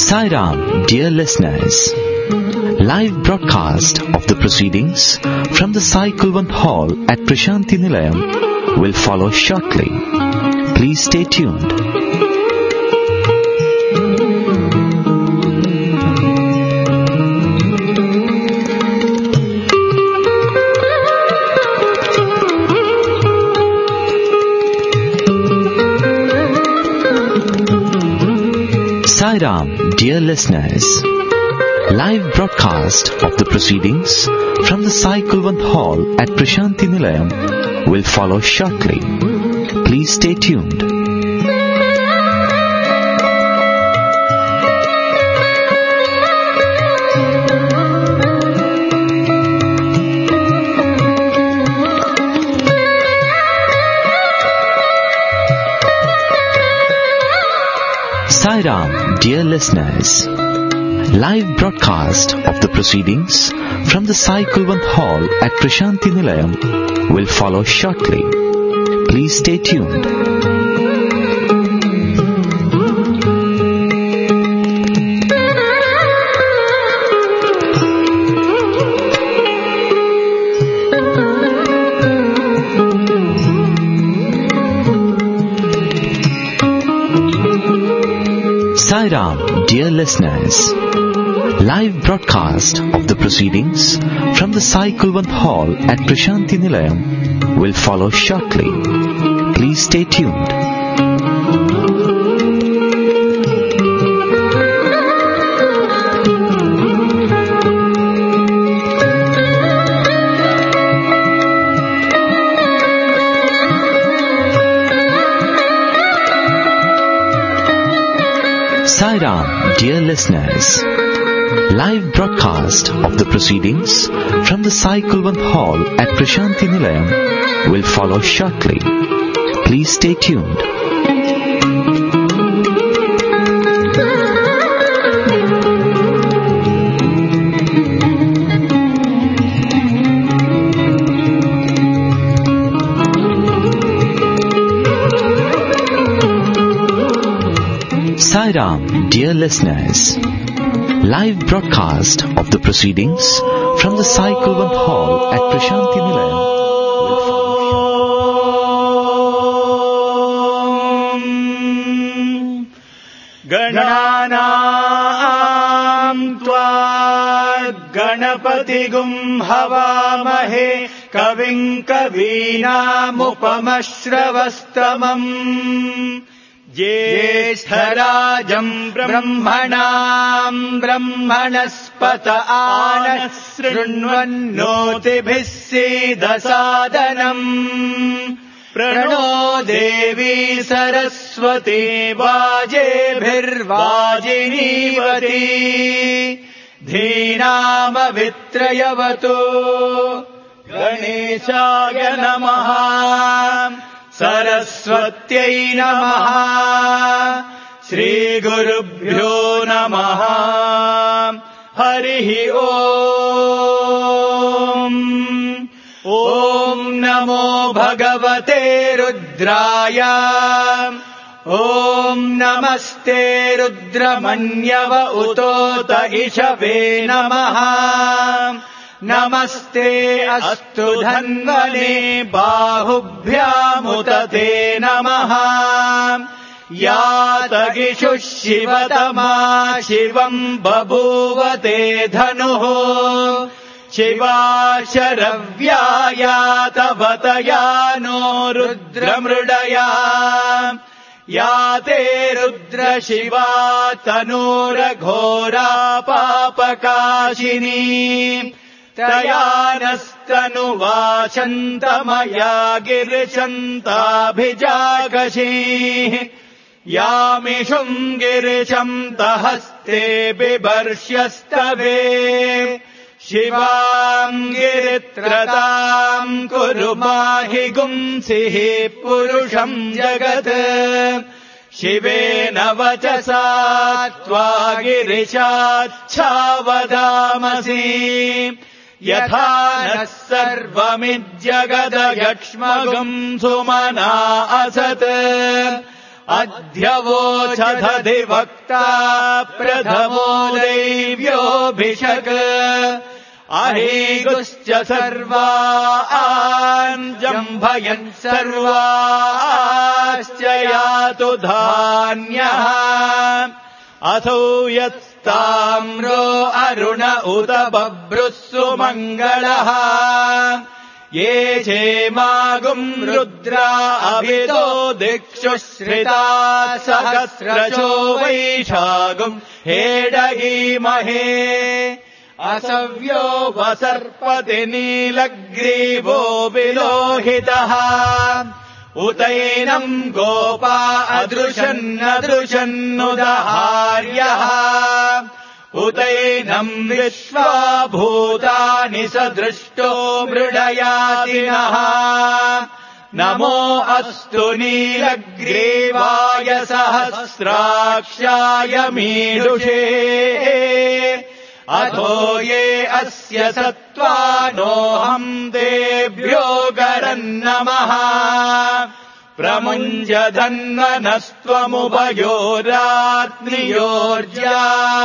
Sairam, dear listeners. Live broadcast of the proceedings from the Sai Kulwant Hall at Prashanti Nilayam will follow shortly. Please stay tuned. Sairam, dear listeners. Live broadcast of the proceedings from the Sai Kulwant Hall at Prashanti Nilayam will follow shortly. Please stay tuned. Sairam, dear listeners. Live broadcast of the proceedings from the Sai Kulwant Hall at Prashanti Nilayam will follow shortly. Please stay tuned. Sairam, dear listeners. Live broadcast of the proceedings from the Sai Kulwant Hall at Prashanti Nilayam will follow shortly. Please stay tuned. Sairam, dear listeners. Live broadcast of the proceedings from the Sai Kulwant Hall at Prashanti Nilayam will follow shortly. Please stay tuned. Sairam, dear listeners. Live broadcast of the proceedings from the Sai Kulwant Hall at Prashanti Nilayam will follow. Gananam tva Ganapatigum Havamahe Kavim Kavinam Upamashravastamam Jyeshthārajam brahmanam brahmanaspata ānasrunvannotibhis siddhasadanam Prano devi saraswati vājebhirvājinīvati dhīnāma vitrayavatu Ganeshāya namaha Saraswatyai namaha Shri Gurubhyo namaha Harihi Om Om Namo Bhagavate Rudraya Om Namaste Rudramanyava Utota Ishave namaha Namaste astu dhanvane bahubhyamutate namaha Yatagishu shivatama shivam babuvate dhanuho Shiva sharavyaya tavatayano rudramrudaya Yate rudra shiva tanura ghora papakashini Tayanastanu vashantamaya girishantabhijagashi Yamishum girisham tahaste bibarsyastave Shivam giritratam kurumahi gumsihi purusham jagat Shivena vachasa tva girishachhavadamasi Yatha sarvamidjagadayakshmagam sumana asat अध्यवोचधधिवक्ता प्रथमो दैव्योऽभिषक् अहेगुश्च सर्वान् जम्भयन् सर्वाश्च यातु धान्यः असौ यत्ताम्रो अरुण उत बभ्रुः सुमङ्गलः ये चेमागुम् रुद्रा अभितो दिक्षु श्रिता सहस्रशो वैशागुम् हेडगीमहे असव्यो वसर्पति नीलग्रीवो विलोहितः उतैनम् गोपा अदृशन्नदृशन्नुदहार्यः उतैनम् विश्वा भूतानि सदृष्टो मृडयातिनः नमो अस्तु नीलग्रीवाय सहस्राक्षाय मीडुषे अथो ये अस्य सत्त्वानोऽहम् तेभ्यो गरन्नमः प्रमुञ्जधन्वनस्त्वमुभयोरात्नियोर्जा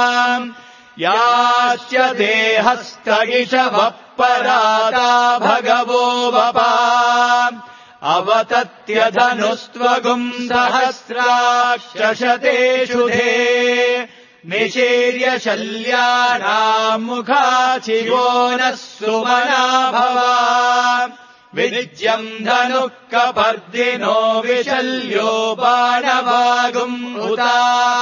याश्च देहस्तगिषवः पराता भगवो वपा अवतत्यधनुस्त्वगुम् सहस्राक्षशतेषु धे निशीर्य शल्यानाम् मुखाचिवो नः सुमना भवा विद्यम् धनुः कपर्दिनो विशल्यो बाणवागुम् उता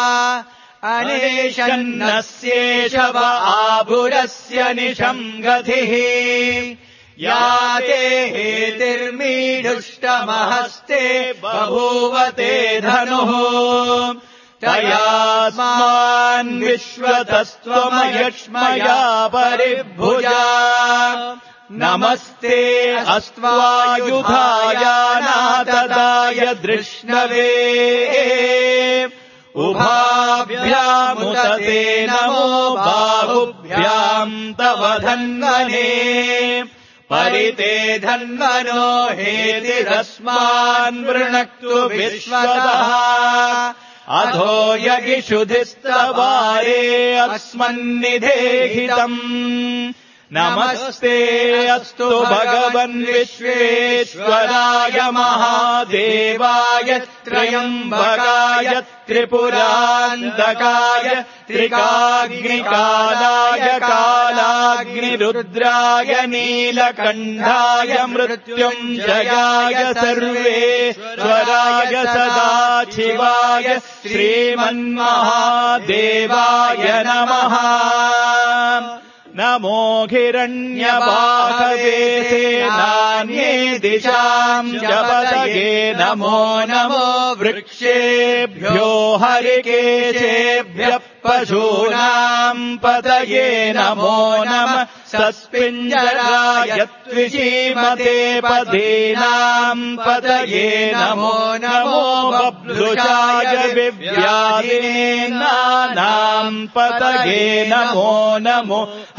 अनेशन्नस्येषव आभुरस्य निशम् गतिः याते हेतिर्मीढुष्टमहस्ते बभूवते धनुः तयास्मान् विश्वतस्त्वमयक्ष्मया परिभुजा नमस्ते अस्त्वायुधायानातदाय दृष्णवे उभाभ्यामुदते नमो बाहुभ्याम् तव धन्वने परिते धन्वनो हेतिरस्मान् वृणक्तु विश्वतः अधो यगिषुधिस्तवारे अस्मन्निधेहितम् नमस्ते अस्तु भगवन् विश्वेश्वराय महादेवाय त्रयम्बकाय त्रिपुरान्तकाय त्रिकाग्निकालाय कालाग्निरुद्राय नीलकण्ठाय मृत्युञ्जयाय सर्वेश्वराय सदाशिवाय श्रीमन्महादेवाय नमः नमो हिरण्यबाहवे सेनान्ये दिशाम् जपतये नमो नमो वृक्षेभ्यो हरिकेशेभ्यः पशूनाम् पतये नमो नमः सस्पिञ्जराय त्विषीमते पदीनाम् पतये नमो नमो बभ्रुषाय विव्याधिनानाम् पतये नमो नमो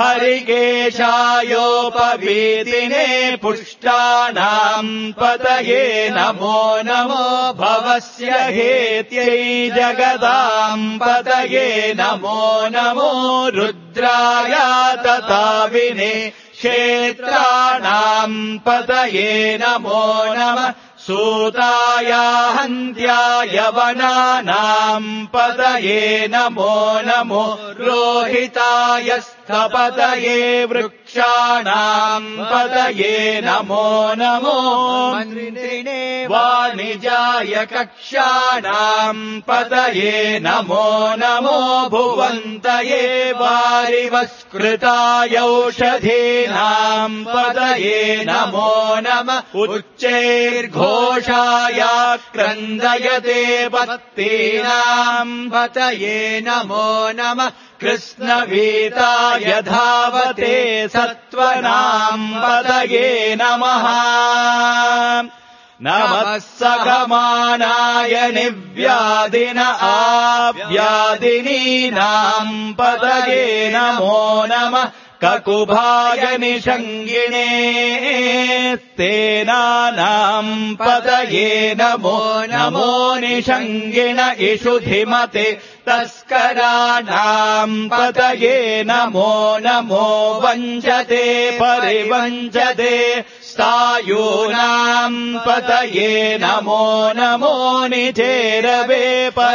हरिकेशायोपवीतिने पुष्टानाम् पतये नमो नमो भवस्य हेत्यै जगदाम् पतये नमो नमो रुद्राय तथा विने क्षेत्राणाम् पतये नमो नमः सूताय हन्त्याय वनानाम् पतये नमो नमो रोहिताय स्थपतये वृक्षाणाम् पतये नमो नमो मन्त्रिणे वाणिजाय कक्षाणाम् पतये नमो नमो भुवन्तये वारिवस्कृताय औषधीनाम् पतये नमो नमः उच्चैर्घोषाय क्रन्दयते भक्तीनाम् पतये नमो नमः कृष्णवीताय धावते सत्त्वनाम् पतये नमः नमः सगमानाय निव्यादिन आव्यादिनीनाम् पतये नमो नमः ककुभाय निषङ्गिणे तेनानाम् पतये नमो नमो निषङ्गिण इषुधिमते तस्कराणाम् पतये नमो नमो वञ्चते परिवञ्चते स्थायूनाम् पतये नमो नमो निचेरवे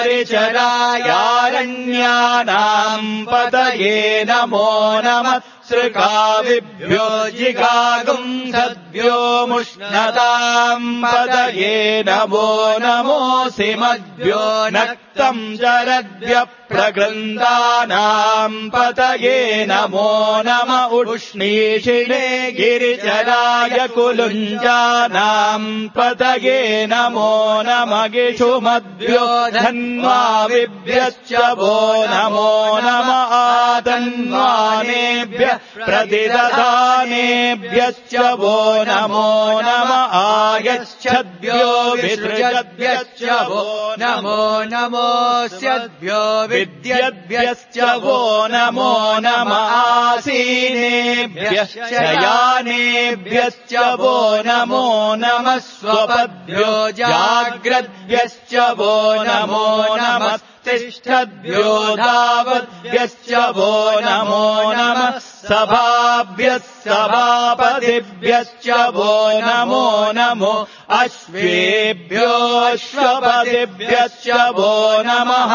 परिचरायारण्यानाम् पतये नमो नमः सृकाविभ्यो जिगागुंसद्भ्यो मुष्णताम् पतये नमो नमोऽसिमद्भ्यो नक्तम् जरद्भ्यः प्रगृन्दानाम् पतये नमो नम उष्णीषिणे गिरिचराय कुलुञ्जानाम् पतये नमो नम गिषुमद्भ्यो धन्वाविभ्यश्च वो नमो नम आधन्वानेभ्यः प्रतिदधानेभ्यश्च वो नमो नम आयच्छद्भ्यो विसृजद्भ्यश्च वो नमो नमोऽस्यद्भ्यो विद्यद्भ्यश्च वो नमो नम आसीनेभ्यश्च यानेभ्यश्च वो नमो नमः स्वपद्भ्यो जाग्रद्भ्यश्च वो नमो नमः तिष्ठद्भ्यो धावद्भ्यश्च वो नमो नमः सभाभ्यः सभापतिभ्यश्च वो नमो नमो अश्वेभ्यो अश्वपतिभ्यश्च वो नमः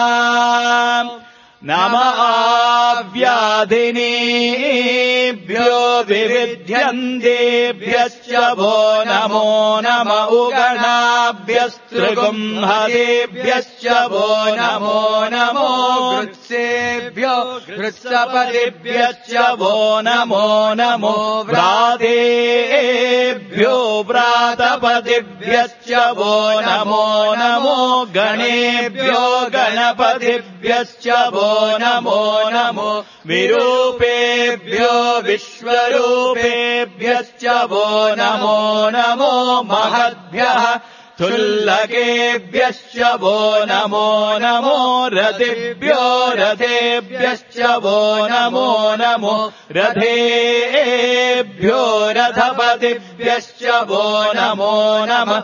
नमः व्याधिनीभ्यो विविध्यन्तेभ्यश्च वो नमो नम उगणाभ्यस्त्रिगुंहतेभ्यश्च वो नमो नमो वृत्सेभ्यो वृत्सपतिभ्यश्च वो नमो नमो व्रातेभ्यो व्रातपतिभ्यश्च वो नमो नमो गणेभ्यो गणपतिभ्यश्च वो नमो नमो विरूपेभ्यो विश्वरूपेभ्यश्च वो नमो नमो महद्भ्यः तुल्लकेभ्यश्च वो नमो नमो रथिभ्यो रथेभ्यश्च वो नमो नमो रथेभ्यो रथपतिभ्यश्च वो नमो नमः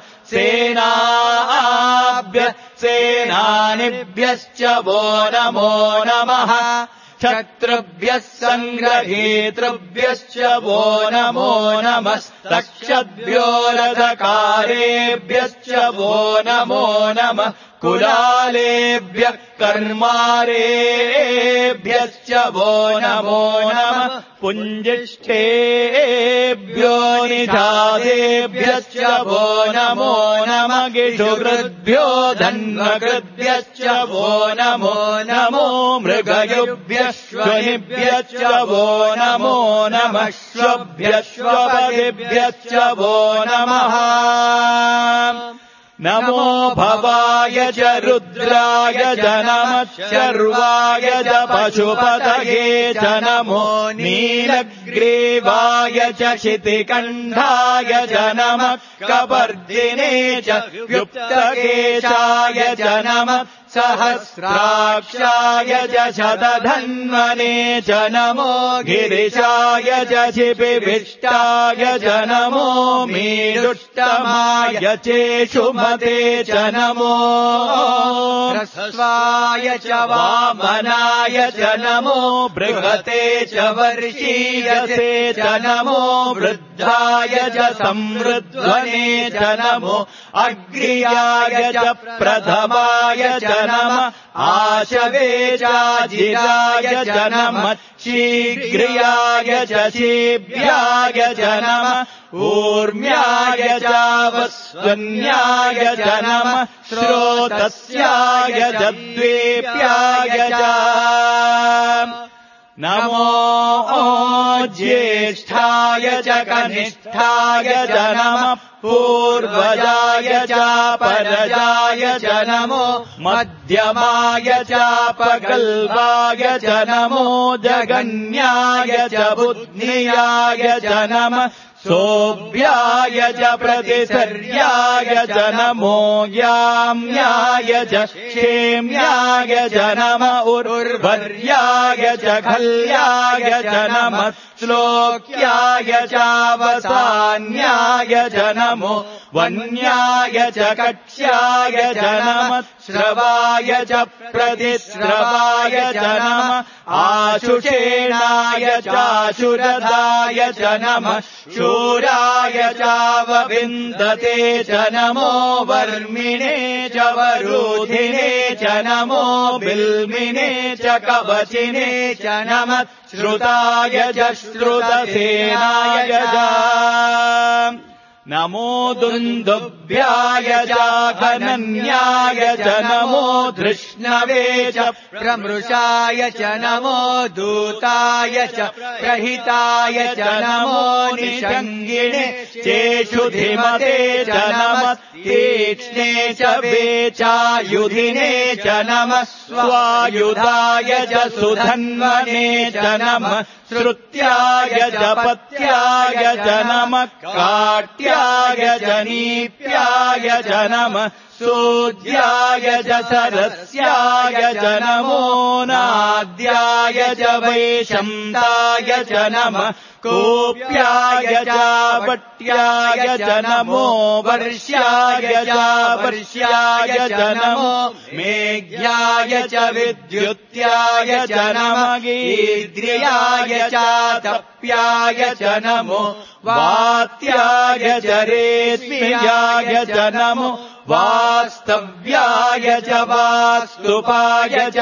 सेनानिभ्यश्च वो नमो नमः क्षत्रुभ्यः सङ्ग्रहेतृभ्यश्च वो नमो नमस्तक्षद्भ्यो रथकारेभ्यश्च वो नमो नमः कुलालेभ्यः कर्मारेभ्यश्च वो नमो नमः पुञ्जिष्ठेभ्यो निधादेभ्यश्च वो नमो नमः गिषुकृद्भ्यो धन्वकृद्भ्यश्च वो नमो नमो मृगयुभ्यश्वनिभ्यश्च वो नमो नमः श्वभ्यश्वपतिभ्यश्च वो नमः नमो भवाय च रुद्राय च नमः शर्वाय च पशुपतये च नमो नीलग्रीवाय च शितिकण्ठाय च नमः कपर्दिने च युक्तकेशाय च नमः सहस्राक्षाय च शतधन्वने च नमो गिरिशाय च शिपिविष्टाय च नमो मीदुष्टमाय चेषुमते च नमो ह्रस्वाय च वामनाय च नमो बृहते च वर्षीयसे च नमो वृद्धाय च संवृध्वने च नमो अग्र्याय च प्रथमाय च नमः आशवे चाजिराय च नमः शीघ्र्याय च शीभ्याय च नमः ऊर्म्याय चावस्वन्याय च नमः श्रोतस्याय च द्वेप्याय च नमो ज्येष्ठाय च कनिष्ठाय च नमः पूर्वजाय चापरजाय च नमो मध्यमाय चापगल्भाय च नमो जगन्याय च बुद्ध्याय च नमः सोऽभ्याय च प्रतिसर्याय च नमो याम्याय च क्षेम्याय च नम उर्वर्याय च खल्याय च नमः श्लोक्याय चावसान्याय च नमो वन्याय च कक्ष्याय च नमः श्रवाय च प्रतिश्रवाय च नमः आशुषेणाय चाशुरदाय च नमः शूराय चावविन्दते च नमो वर्मिणे च वरूधिने च नमो बिल्मिने च कवचिने च नमः श्रुताय च श्रुतसेनाय च नमो दुन्दुभ्याय चाघनन्याय च नमो धृष्णवे च प्रमृषाय च नमो दूताय च प्रहिताय च नमो निषङ्गिणे चेषुधिमते च नमः तीक्ष्णे च वेचायुधिने च नमः स्वायुधाय च सुधन्वने च नमः श्रुत्याय च पत्याय च नमः काट्याय च नीप्याय च नमः सूज्याय च सरस्याय च नमो नाद्याय च वैशन्ताय च नमः कोप्याय च वट्याय च नमो वर्ष्याय च वर्ष्याय च नमो मेघ्याय च विद्युत्याय च नमः ईद्रियाय च तप्याय च नमो वात्याय च रेत्म्याय च नमो वास्तव्याय च वास्तुपाय च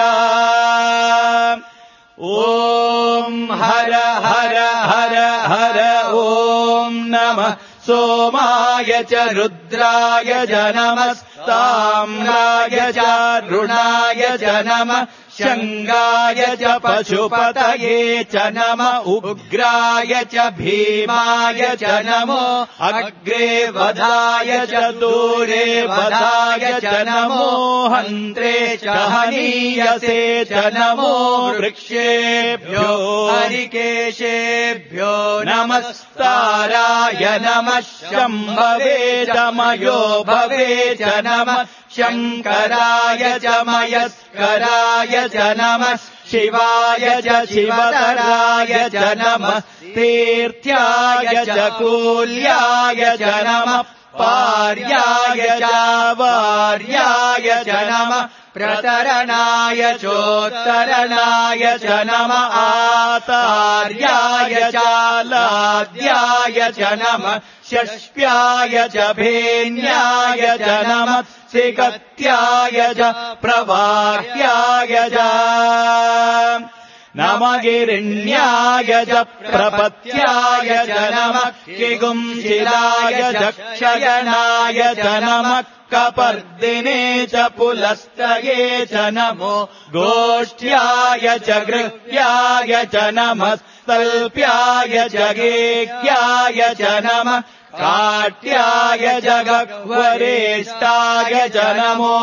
ॐ हर हर हर हर ॐ नमः सोमाय च रुद्राय च नमस्ताम्राय च रुणाय च नमः शङ्गाय च पशुपतये च नम उग्राय च भीमाय च नमो अग्रे वधाय च दूरे वधाय च नमो हन्त्रे च हनीयसे च नमो वृक्षेभ्यो हरिकेशेभ्यो नमस्ताराय नमः शम्भवे च मयो भवे च नमः शङ्कराय च मयस्कराय च नमः शिवाय च शिवतराय च नमः तीर्थ्याय च कूल्याय च नमः पार्याय च वार्याय च नमः प्रतरणाय चोत्तरणाय च नमः आतार्याय च लाद्याय च नमः षष्प्याय च भेन्याय च नमः सिकत्याय च प्रवाह्याय च नमगिरिण्याय च प्रपत्याय च नमः किगुंशिलाय च क्षयनाय च नमः कपर्दिने च पुलस्तये च नमो गोष्ठ्याय च गृह्याय च नमः तल्प्याय च गेह्याय च नमः काट्याय च गह्वरेष्टाय च नमो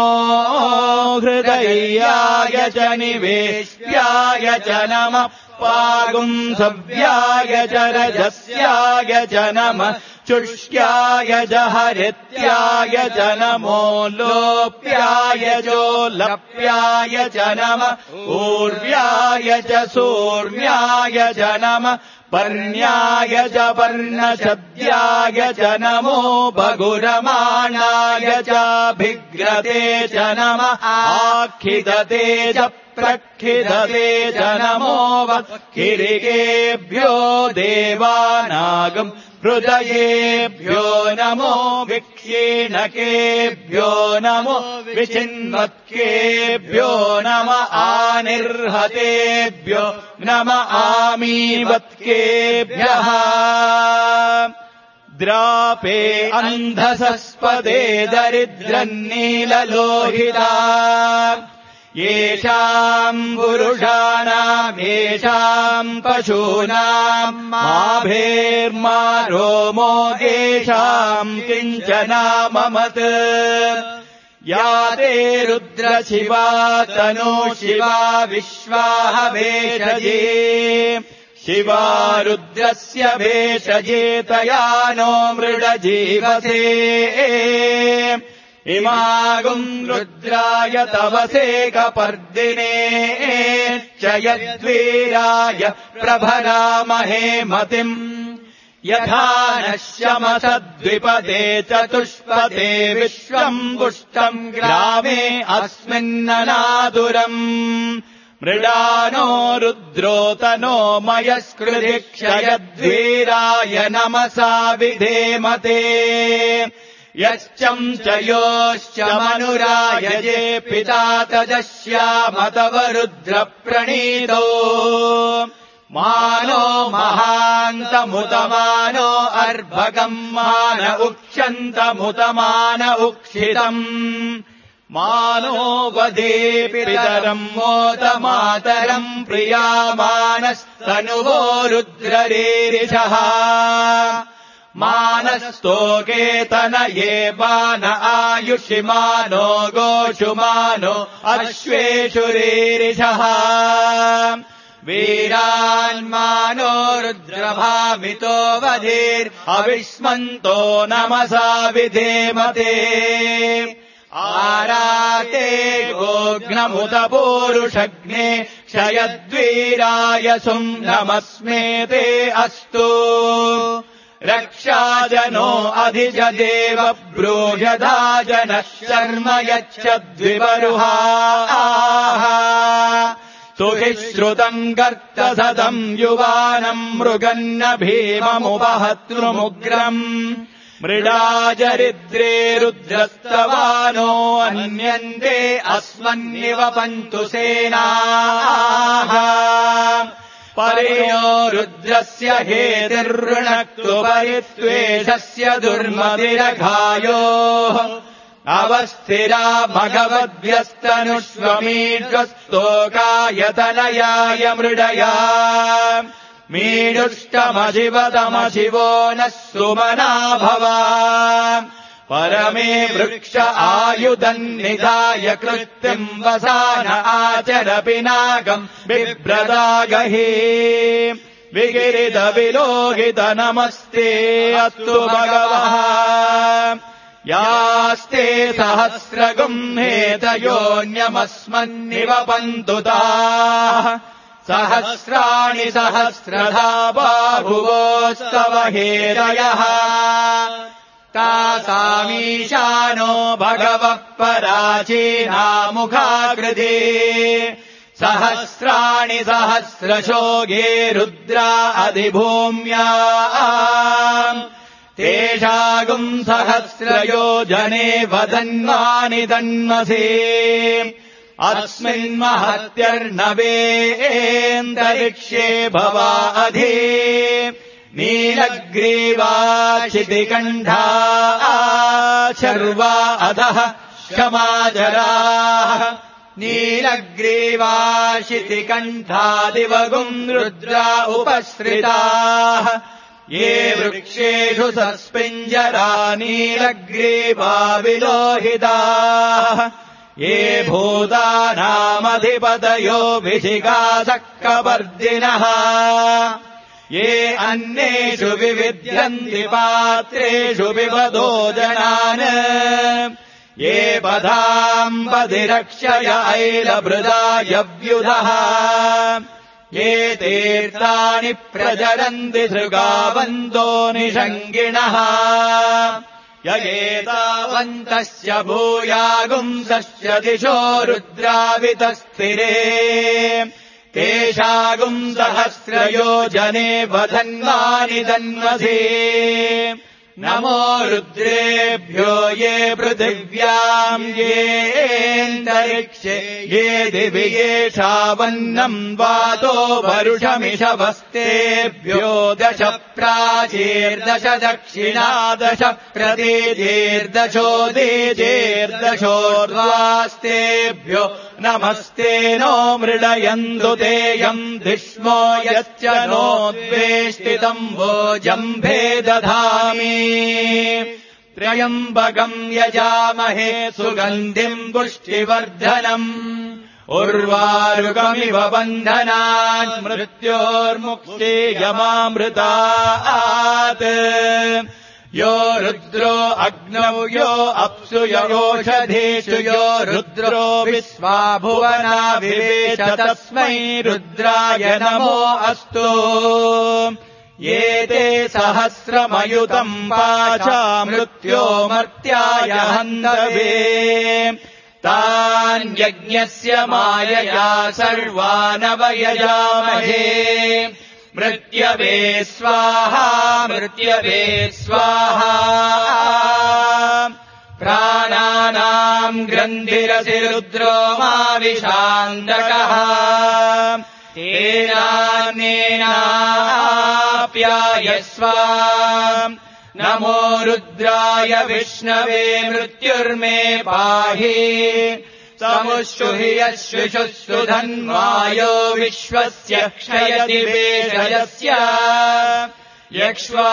हृदयाय च निवेश्याय च नमः पागुंसव्याय च रजस्याय च नमः चुष्याय च हरित्याय च नमो लोप्याय चोलप्याय च नमः ऊर्व्याय च सूर्व्याय च नमः पर्ण्याय च पर्णशद्याय च नमो भगुरमाणाय चाभिघ्रते च नमः आखिदते च प्रक्षिदते च नमो वक्किरिकेभ्यो देवानागम् हृदयेभ्यो नमो विक्षीणकेभ्यो नमो विचिन्वत्केभ्यो नम आनिर्हतेभ्यो नम आमीवत्केभ्यः द्रापे अन्धसस्पदे दरिद्रन्नीललोहिता येषाम् पुरुषाणाम् येषाम् पशूनाम् माभेर्मा रोमो येषाम् किञ्चनाममत् या ते रुद्रशिवा तनो शिवा विश्वाहवेषजे शिवा रुद्रस्य भेषजेतयानो मृडजीवसे इमागुम् रुद्राय तवसेकपर्दिने च यद्वीराय प्रभरामहे मतिम् यथा नश्यमसद्विपदे चतुष्पदे विश्वम् पुष्टम् ग्रामे अस्मिन्ननादुरम् मृडानो रुद्रोतनो मयस्कृधिक्षयद्वीराय नमसा विधेमते यश्चम् च योश्च मनुरायजे पिता तजश्यामतव रुद्रप्रणीतो मानो महान्तमुतमानो अर्भकम् मान उक्षन्तमुतमान उक्षितम् मानो वदे पितरम् मोदमातरम् प्रियामानस्तनुवो रुद्ररीरिषः मानस्तोकेतनये मान आयुषिमानो गोषुमानो अश्वेषु रीरिषः वीरान्मानो रुद्रभामितो वधीर्हविष्मन्तो नमसा विधेमते आराते गोघ्नमुत पूरुषग्ने क्षयद्वीराय सुम् नमस्मेते अस्तु रक्षाजनो अधिजदेव ब्रूयधा जनः शर्म यच्छद्विवरुहाः सुहिश्रुतम् गर्तसदम् युवानम् मृगन्न भीममुपहतृमुग्रम् मृडाजरिद्रे रुद्रस्तवानो अन्यन्ते अस्मन्निव पन्तु सेनाः परेयो रुद्रस्य हेतिर्ऋणक्तु परित्वेषस्य दुर्मदिरघायोः अवस्थिरा भगवद्भ्यस्तनुष्वमीड्वस्तोकायतनयाय मृडया मीडुष्टमशिवतमशिवो नः सुमना भवा परमे वृक्ष आयुधन्निधाय कृत्तिम् वसान आचर पिनाकम् बिभ्रदागहि विगिरितविलोहित नमस्ते अस्तु भगवः यास्ते सहस्रगुम्हेतयोऽन्यमस्मन्निव पन्तुताः सहस्राणि सहस्रधा बाहुवोस्तव हेतयः तासामीशानो भगवः पराचीनामुखाकृते सहस्राणि सहस्रशोगे रुद्रा अधिभूम्या तेषागुम् सहस्रयोजने वदन्वानि तन्मसे अस्मिन्महत्यर्नवेन्दरिक्षे भवा अधि नीलग्रीवा क्षितिकण्ठा शर्वा अधः क्षमाजराः नीलग्रीवा क्षितिकण्ठादिवगुम् रुद्रा उपश्रिताः ये वृक्षेषु सस्पिञ्जरा नीलग्रीवा विलोहिताः ये भूतानामधिपतयो विशिखासः कपर्दिनः ये अन्येषु विविध्यन्ति पात्रेषु पिबतो जनान् ये पदाम्बधिरक्षय ऐलभृदायव्युधः ये तीर्थानि प्रचरन्ति सृगावन्तो निषङ्गिणः य एतावन्तस्य भूयागुंसस्य दिशो रुद्रावितस्थिरे तेषागुम् सहस्रयोजने वधन्वानि तन्मसे नमो रुद्रेभ्यो ये पृथिव्याम् येऽन्तरिक्षे ये दिवि येषावन्नम् वातो वरुषमिषवस्तेभ्यो दश प्राचीर्दश दक्षिणादश प्रतीचीर्दशोदीचीर्दशोर्ध्वास्तेभ्यो नमस्ते नो मृडयन्तु तेयम् धिष्मो यच्च नोद्वेष्टितम् वो जम्भे दधामि त्र्यम्बकम् यजामहे सुगन्धिम् पुष्टिवर्धनम् उर्वारुकमिव बन्धनान् मृत्योर्मुक्तियमामृतात् यो रुद्रो अग्नौ यो अप्सु योषधीषु यो रुद्रो विश्वा भुवना विवेश तस्मै रुद्राय नमो अस्तु एते सहस्रमयुतम् पाचा मृत्यो मर्त्याय हन्तवे तान् यज्ञस्य मायया सर्वानवयजामहे मृत्यवे स्वाहा मृत्यवे स्वाहा प्राणानाम् ग्रन्थिरसि रुद्रो माविशान्तकः तेनाप्यायस्व नमो रुद्राय विष्णवे मृत्युर्मे पाहि समुष्षुहि यश्विषुः धन्वायो विश्वस्य क्षयति वेषयस्य यक्ष्वा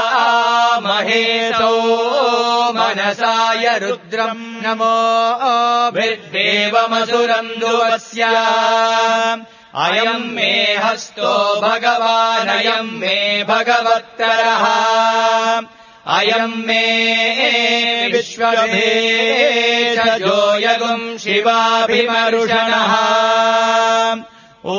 महेशो मनसाय रुद्रम् नमो विद्देवमसुरन्दुवस्य अयम् मे हस्तो भगवानयम् मे भगवत्तरः अयम् मे विश्वभेषजो यगुम् शिवाभिमरुषणः ॐ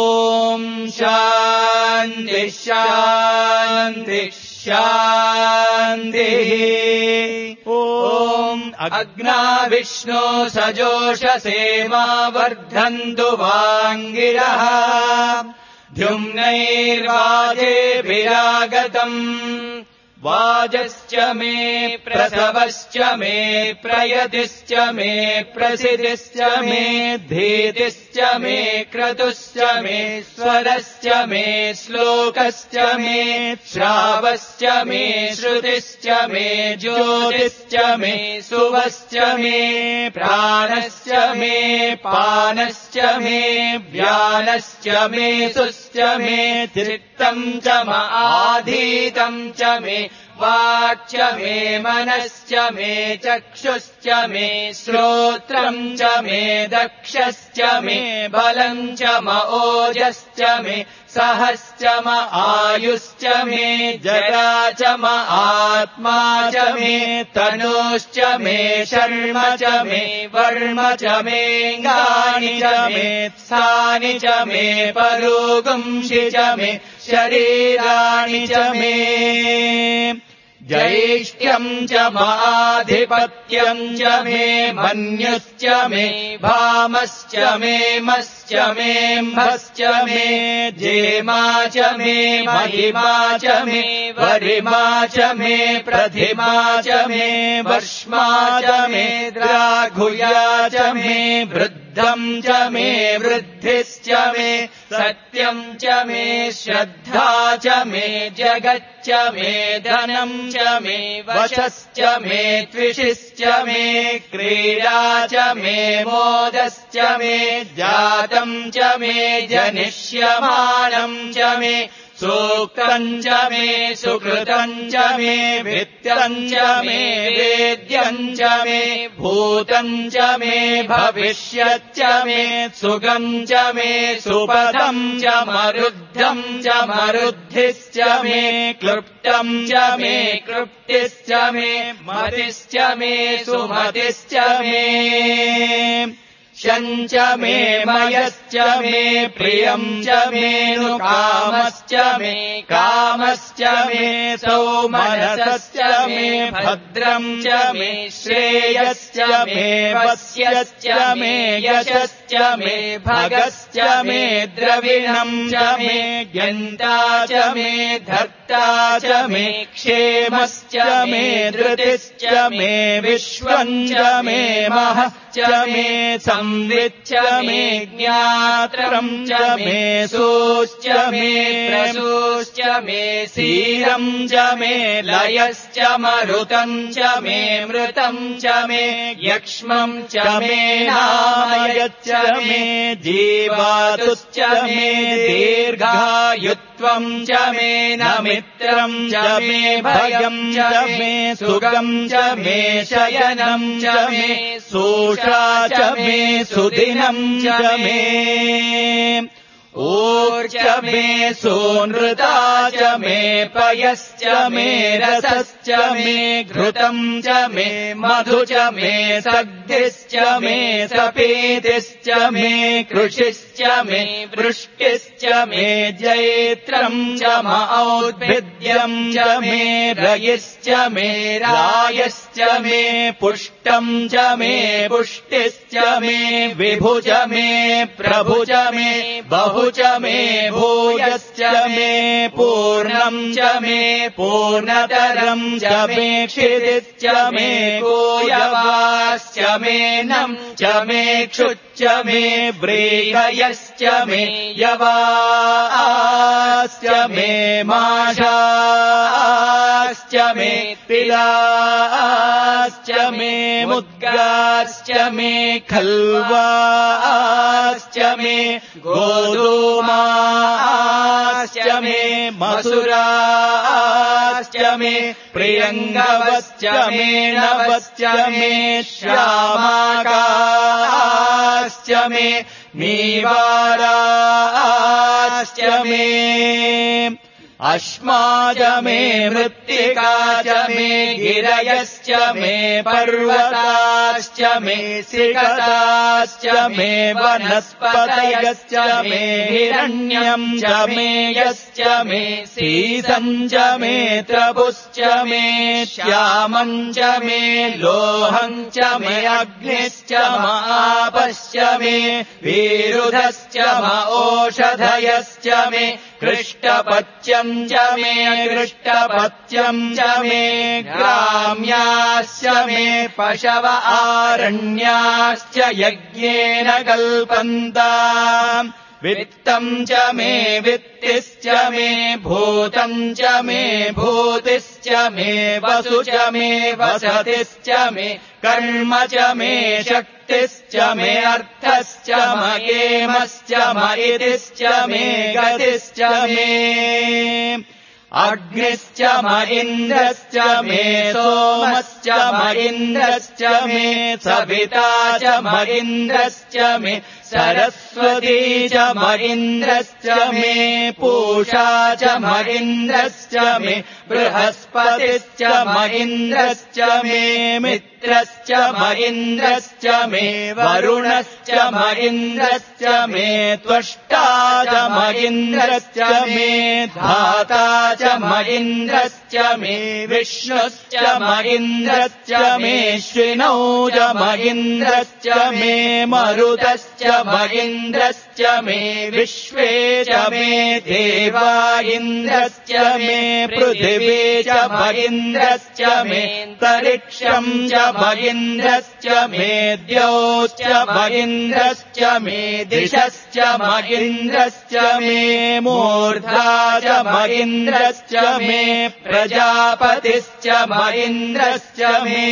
शान्तिः शान्तिः शान्तिः ॐ अग्ना विष्णो सजोषसेमा वर्धन्तु वाङ्गिरः द्युम्नैर्वाजेभिरागतम् वाजश्च मे प्रसवश्च मे प्रयतिश्च मे प्रसिद्धिश्च मे धीतिश्च मे क्रतुश्च मे स्वरश्च मे श्लोकश्च मे श्रावश्च मे श्रुतिश्च मे ज्योतिश्च मे सुवश्च मे प्राणश्च मे पानश्च मे व्यानश्च मे सुश्च मे चित्तम् च आधीतम् च मे वाक्च मे मनश्च मे चक्षुश्च मे श्रोत्रम् च मे दक्षश्च मे बलम् च म ओजश्च मे सहश्च म आयुश्च मे जरा च म आत्मा च मे तनुश्च मे शर्म च मे वर्म च मेऽङ्गानि च मे स्थानि च मे परोगुंषि च मे शरीराणि च मे जैष्ठ्यम् च माधिपत्यम् च मे मन्युश्च मे भामश्च मे मश्च मे म्भश्च मे जेमा च मे महिमा च मे वरिमा च मे प्रथिमा च मे वर्ष्मा च मे द्राघुया च मे वृद्धम् च मे वृद्धिश्च मे सत्यम् च मे श्रद्धा च मे जगच्च मे धनम् च मे वशश्च मे त्विषिश्च मे क्रीडा च मे मोदश्च मे जातम् च मे जनिष्यमानम् च मे सूक्तम् च मे सुकृतम् च मे वित्तम् च मे वेद्यम् च मे भूतम् च मे भविष्यच्च मे सुगम् च मे सुपथम् च मरुद्धम् च मरुद्धिश्च मे क्लृप्तम् च मे क्लृप्तिश्च मे मतिश्च मे सुमतिश्च मे शञ्च मे मयश्च मे प्रियम् च मे नुकामश्च मे कामश्च मे सौमनसश्च मे भद्रम् च मे श्रेयश्च मे वस्यश्च मे यशश्च मे भगश्च मे द्रविणम् च मे ज्ञन्ता च मे धर्ता च मे क्षेमश्च मे धृतिश्च मे विश्वम् च मे महश्च मे संविच्च मे ज्ञात्रम् च मे सोश्च मे प्रसोश्च मे सीरम् च मे लयश्च मरुतम् च मे मृतम् च मे यक्ष्मम् च मे नामय आयश्च मे जीवातुश्च मे दीर्घायुत्वम् च मे नमित्रम् च मे भयम् च मे सुगम् च मे शयनम् च मे सोषा च मे सुदिनम् च मे ऊर्च मे सोनृता च मे पयश्च मे रसश्च मे घृतम् च मे मधु च मे सग्धिश्च मे सपीतिश्च मे कृषिश्च मे वृष्टिश्च मे जैत्रम् च मौद्भिद्यम् च मे रयिश्च मे रायश्च मे पुष्टम् च मे पुष्टिश्च मे विभु च मे प्रभु च मे बहु च मे भूयश्च मे पूर्णम् च मे पूर्णतरम् च मे क्षितिश्च मे कोयवाश्च मे नम् च मे क्षुच्च मे व्रीहयश्च मे यवाश्च मे माषाश्च मे तिलाश्च मे मुद्गाश्च मे खल्वाश्च मे गोधूमाश्च मे मसुराश्च मे प्रियङ्गवश्च मे नवश्च मे श्यामाकाश्च मे नीवाराश्च मे अश्मा च मे मृत्तिका च मे गिरयश्च मे पर्वताश्च मे सिकताश्च मे वनस्पतयश्च मे हिरण्यम् च मे यश्च मे सीसम् च मे त्रपुश्च मे श्यामम् च मे लोहम् च मे अग्निश्च मापश्च मे विरुधश्च ओषधयश्च मे कृष्टपच्यम् च मे कृष्टपच्यम् च मे ग्राम्याश्च मे पशव आरण्याश्च यज्ञेन कल्पन्ताम् वित्तम् च मे वित्तिश्च मे भूतम् च मे भूतिश्च मे वसु च मे वसतिश्च मे कर्म च मे शक्तिश्च मे अर्थश्च मयेमश्च मयितिश्च मे गतिश्च मे अग्निश्च म इन्द्रश्च मे सोमश्च म इन्द्रश्च मे सविता च म इन्द्रश्च मे सरस्वती च म इन्द्रश्च मे पूषा च म इन्द्रश्च मे बृहस्पतिश्च म इन्द्रश्च मे मित्रश्च म इन्द्रश्च मे वरुणश्च म इन्द्रश्च मे त्वष्टा च म इन्द्रश्च मे धाता च म इन्द्रश्च मे विष्णुश्च म इन्द्रश्च मे श्विनौ च म इन्द्रश्च मे मरुतश्च म इन्द्रश्च मे विश्वे च मे देवा इन्द्रश्च मे पृथिवी च म इन्द्रश्च मे तरिक्षम् च म इन्द्रश्च मे द्यौश्च म इन्द्रश्च मे दिशश्च म इन्द्रश्च मे मूर्धा च म इन्द्रश्च मे प्रजापतिश्च म इन्द्रश्च मे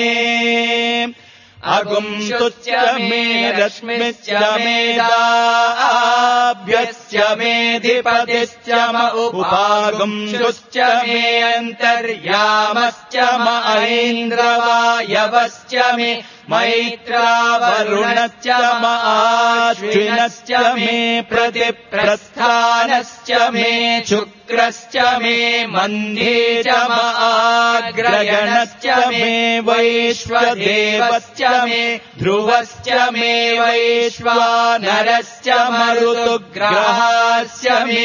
अगुंसुश्च मे रश्मिश्च मे दाभ्यश्च मेऽधिपतिश्च म उपागुंसुश्च मे अन्तर्यामश्च म ऐन्द्रवायवश्च मे मैत्रावरुणश्च म आश्विनश्च मे प्रतिप्रस्थानश्च मे शुक्रश्च मे मन्ये च म आग्रगणश्च मे वैश्वदेवश्च मे ध्रुवश्च मे वैश्वानरश्च मरुतुग्रहाश्च मे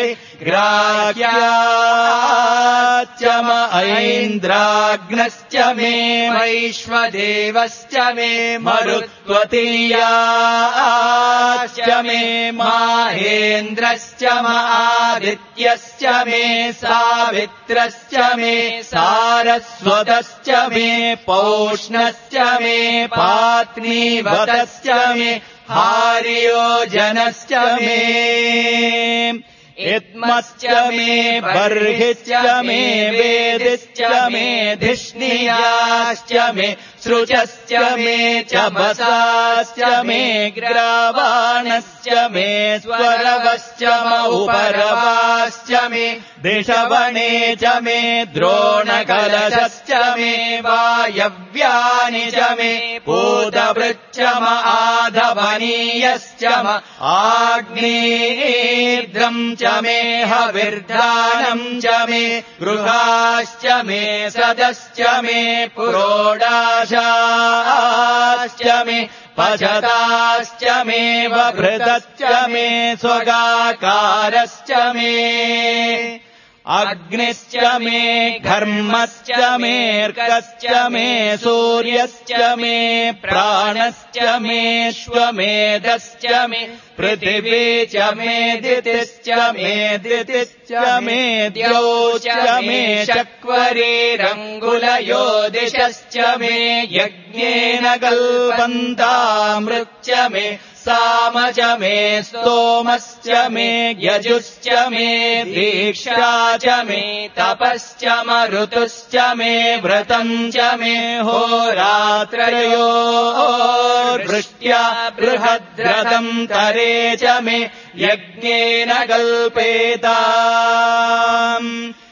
ग्राह्याश्च म ऐन्द्राग्नश्च मे वैश्वदेवश्च मे मरुत्वतीयाश्च मे माहेन्द्रश्च म आदित्यश्च मे सावित्रश्च मे सारस्वतश्च मे पौष्णश्च मे पात्नीवतश्च मे हार्योजनश्च मे इत्मश्च मे बर्हिश्च मे वेदिश्च मे धिष्णियाश्च मे सृचश्च मे चमसाश्च मे ग्रावाणश्च मे स्वरवश्च मौपरवाश्च मे दिशवणे च मे द्रोणकलशश्च मे वायव्यानि च मे पूतवृच्च आधवनीयश्च आग्नेयद्रम् च मे हविर्धानम् च मे गृहाश्च मे सदश्च मे पुरोडाशाश्च मे पचताश्च मे वभृतश्च मे स्वगाकारश्च मे अग्निश्च मे घर्मश्च मेऽर्कश्च मे सूर्यश्च मे प्राणश्च मेऽश्वमेधश्च मे पृथिवी च मे दितिश्च मे द्यौश्च मे शक्वरीरङ्गुलयोदिशश्च मे यज्ञेन कल्पन्तामृच्च मे साम च मे स्तोमश्च मे यजुश्च मे दीक्षा च मे तपश्च मरुतुश्च मे व्रतम् च मे होरात्रयोर्वृष्ट्या बृहद्रथम् तरे च मे यज्ञेन कल्पेताम्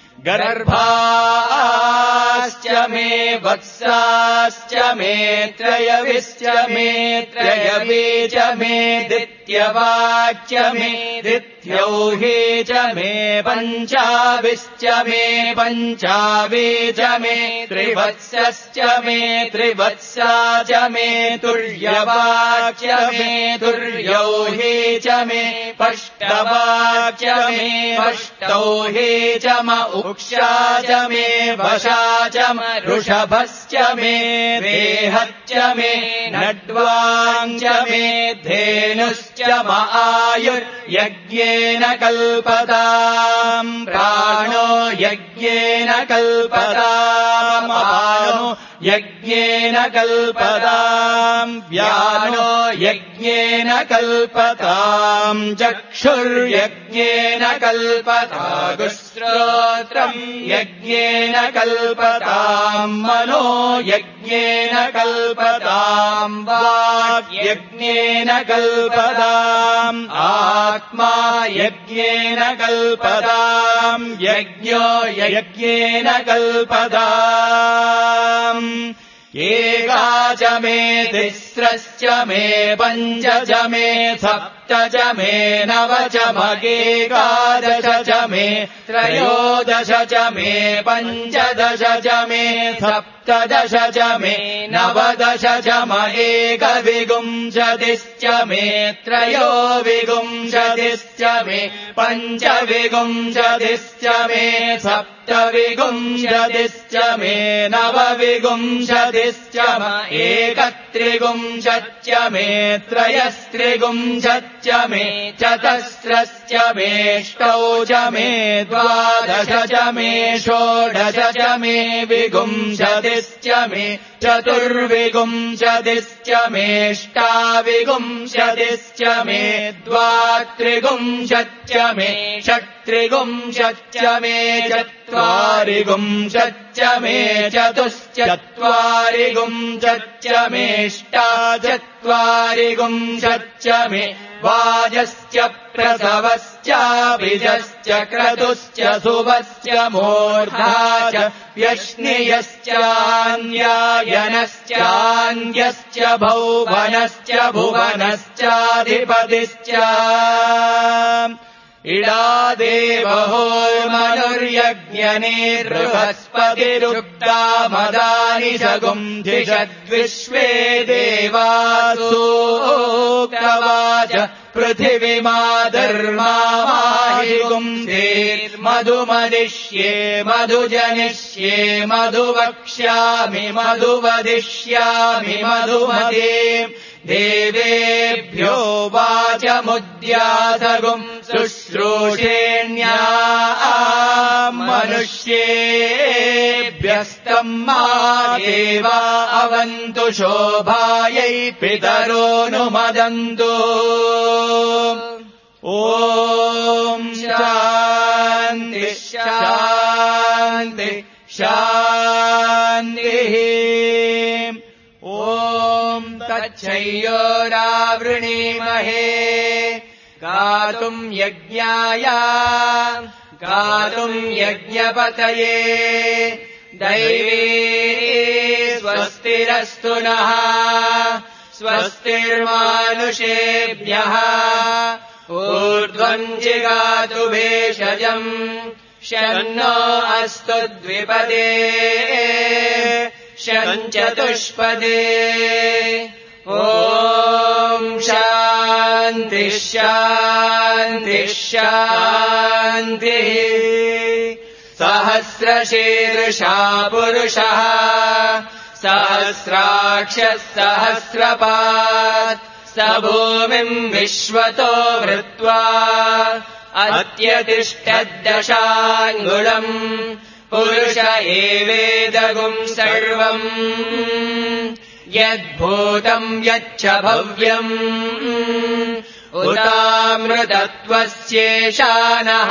गर्भाश्च मे वत्साश्च मे त्रयविश्च मे त्रयवी च मे दित्यवाच्च मे दित्यौहे च मे पञ्चाविश्च मे पञ्चावी च मे त्रिवत्सश्च मे त्रिवत्सा च मे तुर्यवाच्च मे तुर्यौहे च मे पष्टवाच्च मे पष्टौहे च म उक्षा च मे वशा च ऋषभश्च मे देहच्च मे नड्वाञ्च मे धेनुश्च आयुर्यज्ञेन कल्पताम् प्राणो यज्ञेन कल्पताम् अपानो यज्ञेन कल्पताम् व्यानो यज्ञेन कल्पताम् चक्षुर्यज्ञेन कल्पतागुश्रोत्रम् यज्ञेन कल्पताम् मनो यज्ञेन कल्पताम् वाक् यज्ञेन कल्पताम् आत्मा यज्ञेन कल्पताम् यज्ञो यज्ञेन कल्पताम् एका च मे तिस्रश्च मे पञ्च च मे सप्त च मे नव च मगेकादश च मे त्रयोदश च मे पञ्चदश च मे सप्तदश च मे नवदश च म एकविंशतिश्च मे त्रयोविंशतिश्च मे पञ्चविंशतिश्च मे सप्तविंशतिश्च मे नवविंशतिश्च म एकत्रिंशच्च मे त्रयस्त्रिंशच्च मे चतस्रश्च मेष्टौ च मे द्वादश च मे षोडश च मे विंशतिश्च मे चतुर्विंशतिश्च मेष्टाविंशतिश्च मे द्वात्रिंशच्च मे षट्त्रिंशच्च मे चत्वारिंशच्च मे चतुश्चत्वारिंशच्च मेष्टाचत्वारिंशच्च मे वाजश्च प्रसवश्चाभिजश्च क्रतुश्च शुभश्च मूर्धा च व्यश्नियश्चान्यायनश्चान्यश्च भौवनश्च भुवनश्चाधिपतिश्च इडादेवहोर्मनुर्यज्ञनेर्बृहस्पतिरुक्ता मदानि शगुंधिषद्विश्वे देवासूक्तवाच पृथिवीमाधर्माहिगुंधेर्मधुमदिष्ये मधुजनिष्ये मधुवक्ष्यामि मधुवदिष्यामि मधुमदे देवेभ्यो वाचमुद्यासगुम् शुश्रूषेण्या मनुष्येभ्यस्तम् मा देवा अवन्तु शोभायै पितरोऽनुमदन्तु ॐ शान्ति शान्ति शान्तिः ययोरावृणीमहे गातुम् यज्ञाय गातुम् यज्ञपतये दैवी स्वस्तिरस्तु नः स्वस्तिर्मानुषेभ्यः ऊर्ध्वम् जिगातु भेषजम् शन्नो अस्तु द्विपदे शञ्चतुष्पदे ॐ शान्तिः शान्तिः शान्तिः सहस्रशीर्षा पुरुषः सहस्राक्षः सहस्रपात् स भूमिम् विश्वतो वृत्वा अत्यतिष्ठद्दशाङ्गुलम् पुरुष एवेदगुम् सर्वम् यद्भूतम् यच्च भव्यम् उतामृतत्वस्येषानः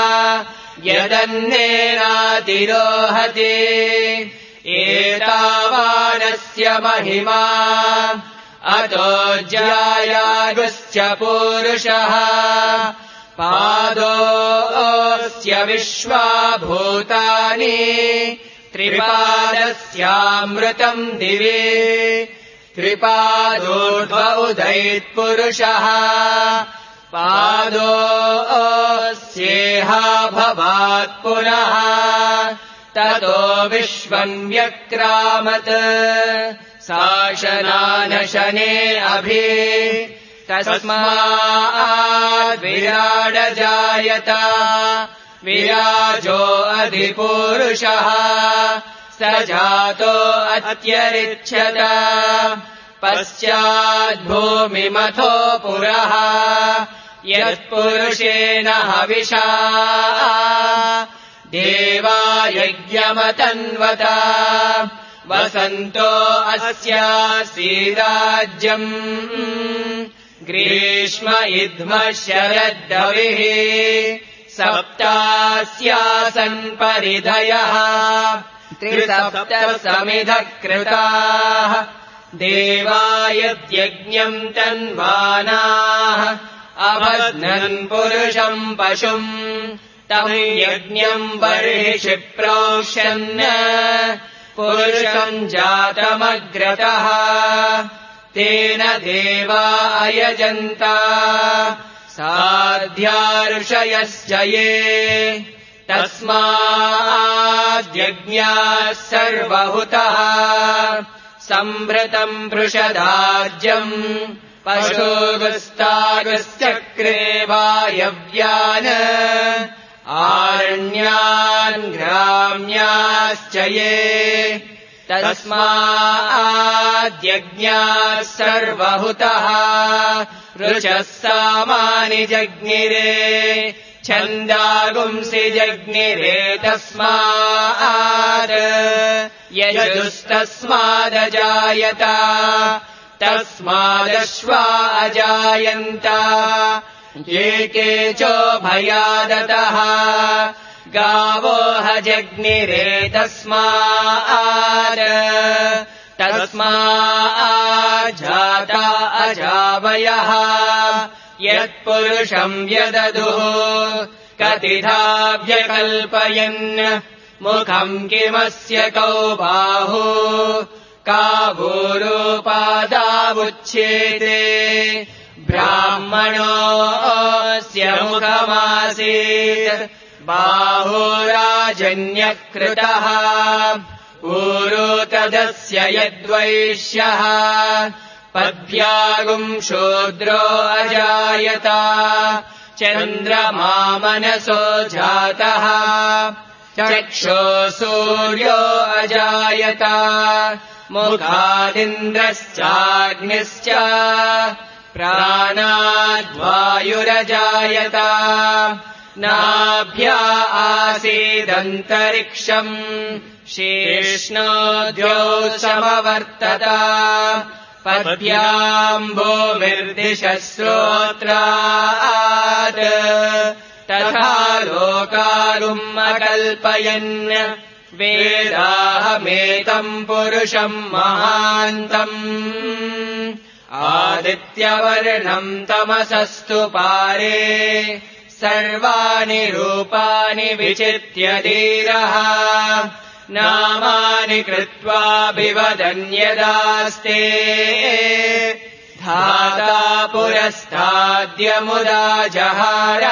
यदन्नेनातिरोहति एतावानस्य महिमा अतो ज्यायागुश्च पूरुषः पादोऽस्य विश्वाभूतानि त्रिपादस्यामृतम् दिवे त्रिपादोर्ध्व उदैत्पुरुषः पादोऽस्येहा भवात् पुनः ततो विश्वम् व्यक्रामत् शासनानशने अभि तस्माद्विराडजायत विराजो अधिपूरुषः स जातो अत्यरिच्छत पश्चाद्भूमिमथो पुरः यत्पुरुषेण हविषा देवा यज्ञमतन्वत वसन्तो अस्यासीराज्यम् ग्रीष्म इद्मः शरद्दविः सप्तास्यासन् परिधयः त्रिसप्तसमिधः कृताः देवा यद्यज्ञम् तन्वानाः अबध्नन् पुरुषम् पशुम् तम् यज्ञम् बर्हिषि प्रोक्ष्यन् पुरुषम् जातमग्रतः तेन देवा अयजन्त साध्यार्षयश्च ये तस्माद्यज्ञाः सर्वहुतः संवृतम् पृषदाज्यम् पशुगुस्तागुश्चक्रे वायव्यान् आरण्यान् ग्राम्याश्च ये तस्माद्यज्ञाः सर्वहुतः ऋचः सामानि जज्ञिरे छन्दागुंसि जज्ञिरे तस्मात् यजुस्तस्मादजायत तस्मादश्वा अजायन्त ये केचोभयादतः गावो हजग्निरे तस्मात् तस्माज्जाता अजावयः यत्पुरुषम् व्यददुः कतिधा व्यकल्पयन् मुखम् किमस्य कौ बाहु कावूरूपादावुच्छेते ब्राह्मणोऽस्य मुखमासीत् बाहुराजन्यकृतः ऊरू तदस्य यद्वैश्यः पद्भ्यागुम् शूद्रो अजायत चन्द्रमा मनसो जातः चक्षो सूर्यो अजायत मुखादिन्द्रश्चाग्निश्च प्राणाद्वायुरजायत नाभ्या आसीदन्तरिक्षम् शीर्ष्णोऽद्यौ समवर्तत पद्भ्याम् भूमिर्दिशः श्रोत्रात् तथा लोकागुम् अकल्पयन् वेदाहमेतम् पुरुषम् महान्तम् आदित्यवर्णम् तमसस्तु पारे सर्वाणि रूपाणि विचित्य धीरः नामानि कृत्वाभिवदन्यदास्ते धाता पुरस्ताद्यमुदा जहार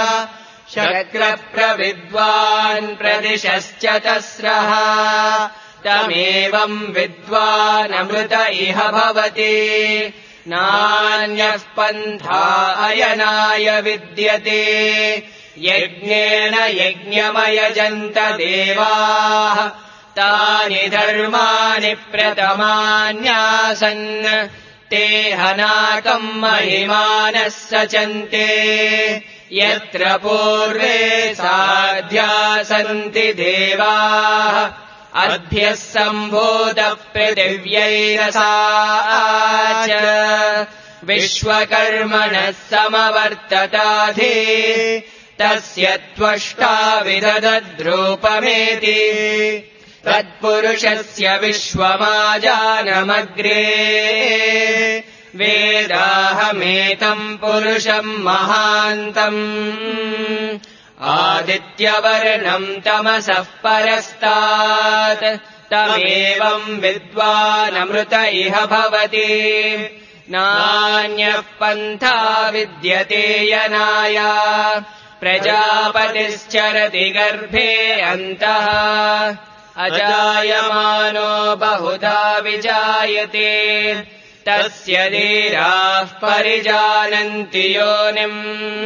शक्रप्रविद्वान् प्रदिशश्चतस्रः तमेवम् विद्वानमृत इह भवति नान्यः पन्था अयनाय विद्यते यज्ञेन यज्ञमयजन्त देवाः तानि धर्माणि प्रथमान्यासन् ते हनाकम् महिमानः सचन्ते यत्र पूर्वे साध्या सन्ति देवाः अद्भ्यः सम्भूतः पृथिव्यैरसा च विश्वकर्मणः समवर्तताधि तस्य त्वष्टा विदधद्रूपमेति तत्पुरुषस्य विश्वमाजानमग्रे वेदाहमेतम् पुरुषम् महान्तम् आदित्यवर्णम् तमसः परस्तात् तमेवम् विद्वानमृत इह भवति नान्यः पन्था विद्यते यनाय प्रजापतिश्चरति गर्भे अन्तः अजायमानो बहुधा विजायते तस्य धीराः परिजानन्ति योनिम्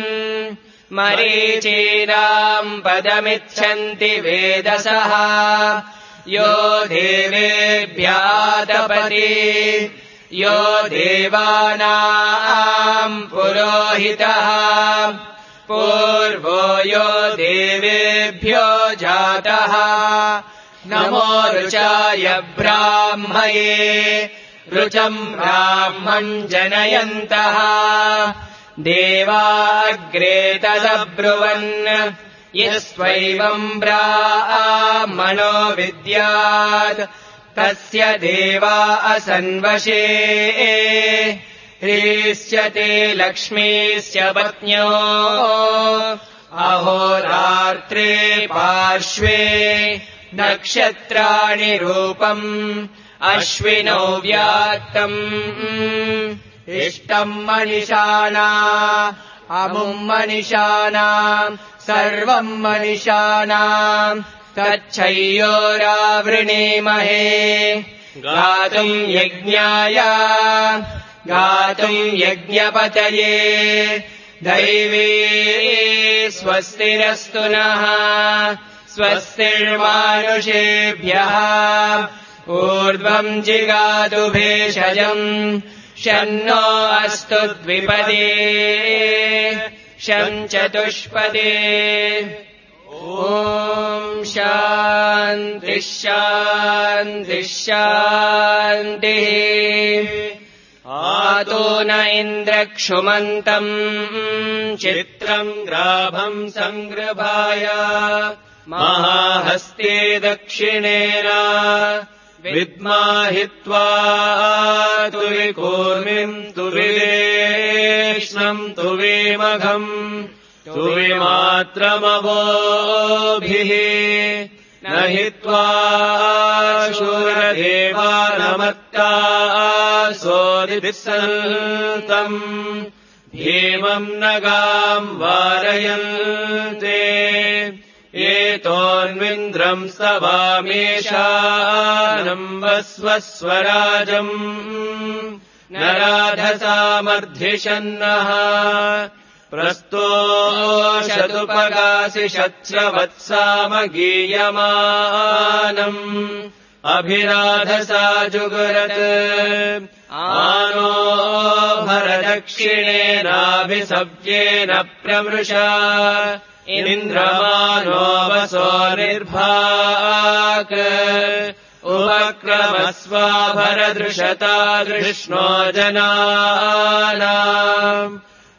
मरीचीनाम् पदमिच्छन्ति वेदसः यो देवेभ्यातपति यो देवानाम् पुरोहितः पूर्वो यो देवेभ्यो जातः नमो ऋचाय ब्राह्मये ऋचम् ब्राह्मम् जनयन्तः देवाग्रे तदब्रुवन् यस्वैवम् ब्राह्मणो विद्यात् तस्य देवा असन्वशे ह्रीष्यते लक्ष्मीस्य पत्न्यो अहोरात्रे पार्श्वे नक्षत्राणि रूपम् अश्विनौ व्याक्तम् इष्टम् मनिषाणा अमुम् मनिषाणा सर्वम् मनिषाणा तच्छय्योरावृणीमहे गातुम् यज्ञाय गातुम् यज्ञपतये दैवी स्वस्तिरस्तु नः स्वस्तिर्मानुषेभ्यः ऊर्ध्वम् जिगातु भेषजम् शन्नो अस्तु द्विपदे शं चतुष्पदे ॐ शान्तिः शान्तिः शान्तिः आतो न इन्द्रक्षुमन्तम् चित्रम् ग्राभम् सङ्गृभाय महाहस्ते दक्षिणेन विद्माहित्वा तुविकूर्मिम् तुविदेष्णम् तुविमघम् तुविमात्रमवोभिः न हित्वा शूरदेवानमत्ता सोदिसन्तम् भीमम् नगाम् वारयन्ते एतोऽन्विन्द्रम् स्तवामेषानम् वस्वस्वराजम् न राधसामर्धिषन्नः प्रस्तोषदुपगासि शत्रवत्सामगीयमानम् अभिराधसा जुगुरत् आनो भरदक्षिणेनाभिसव्येन प्रमृषा इन्द्रमानो वसो निर्भाक् उपक्रमस्वाभरदृशता कृष्णो जनानाम्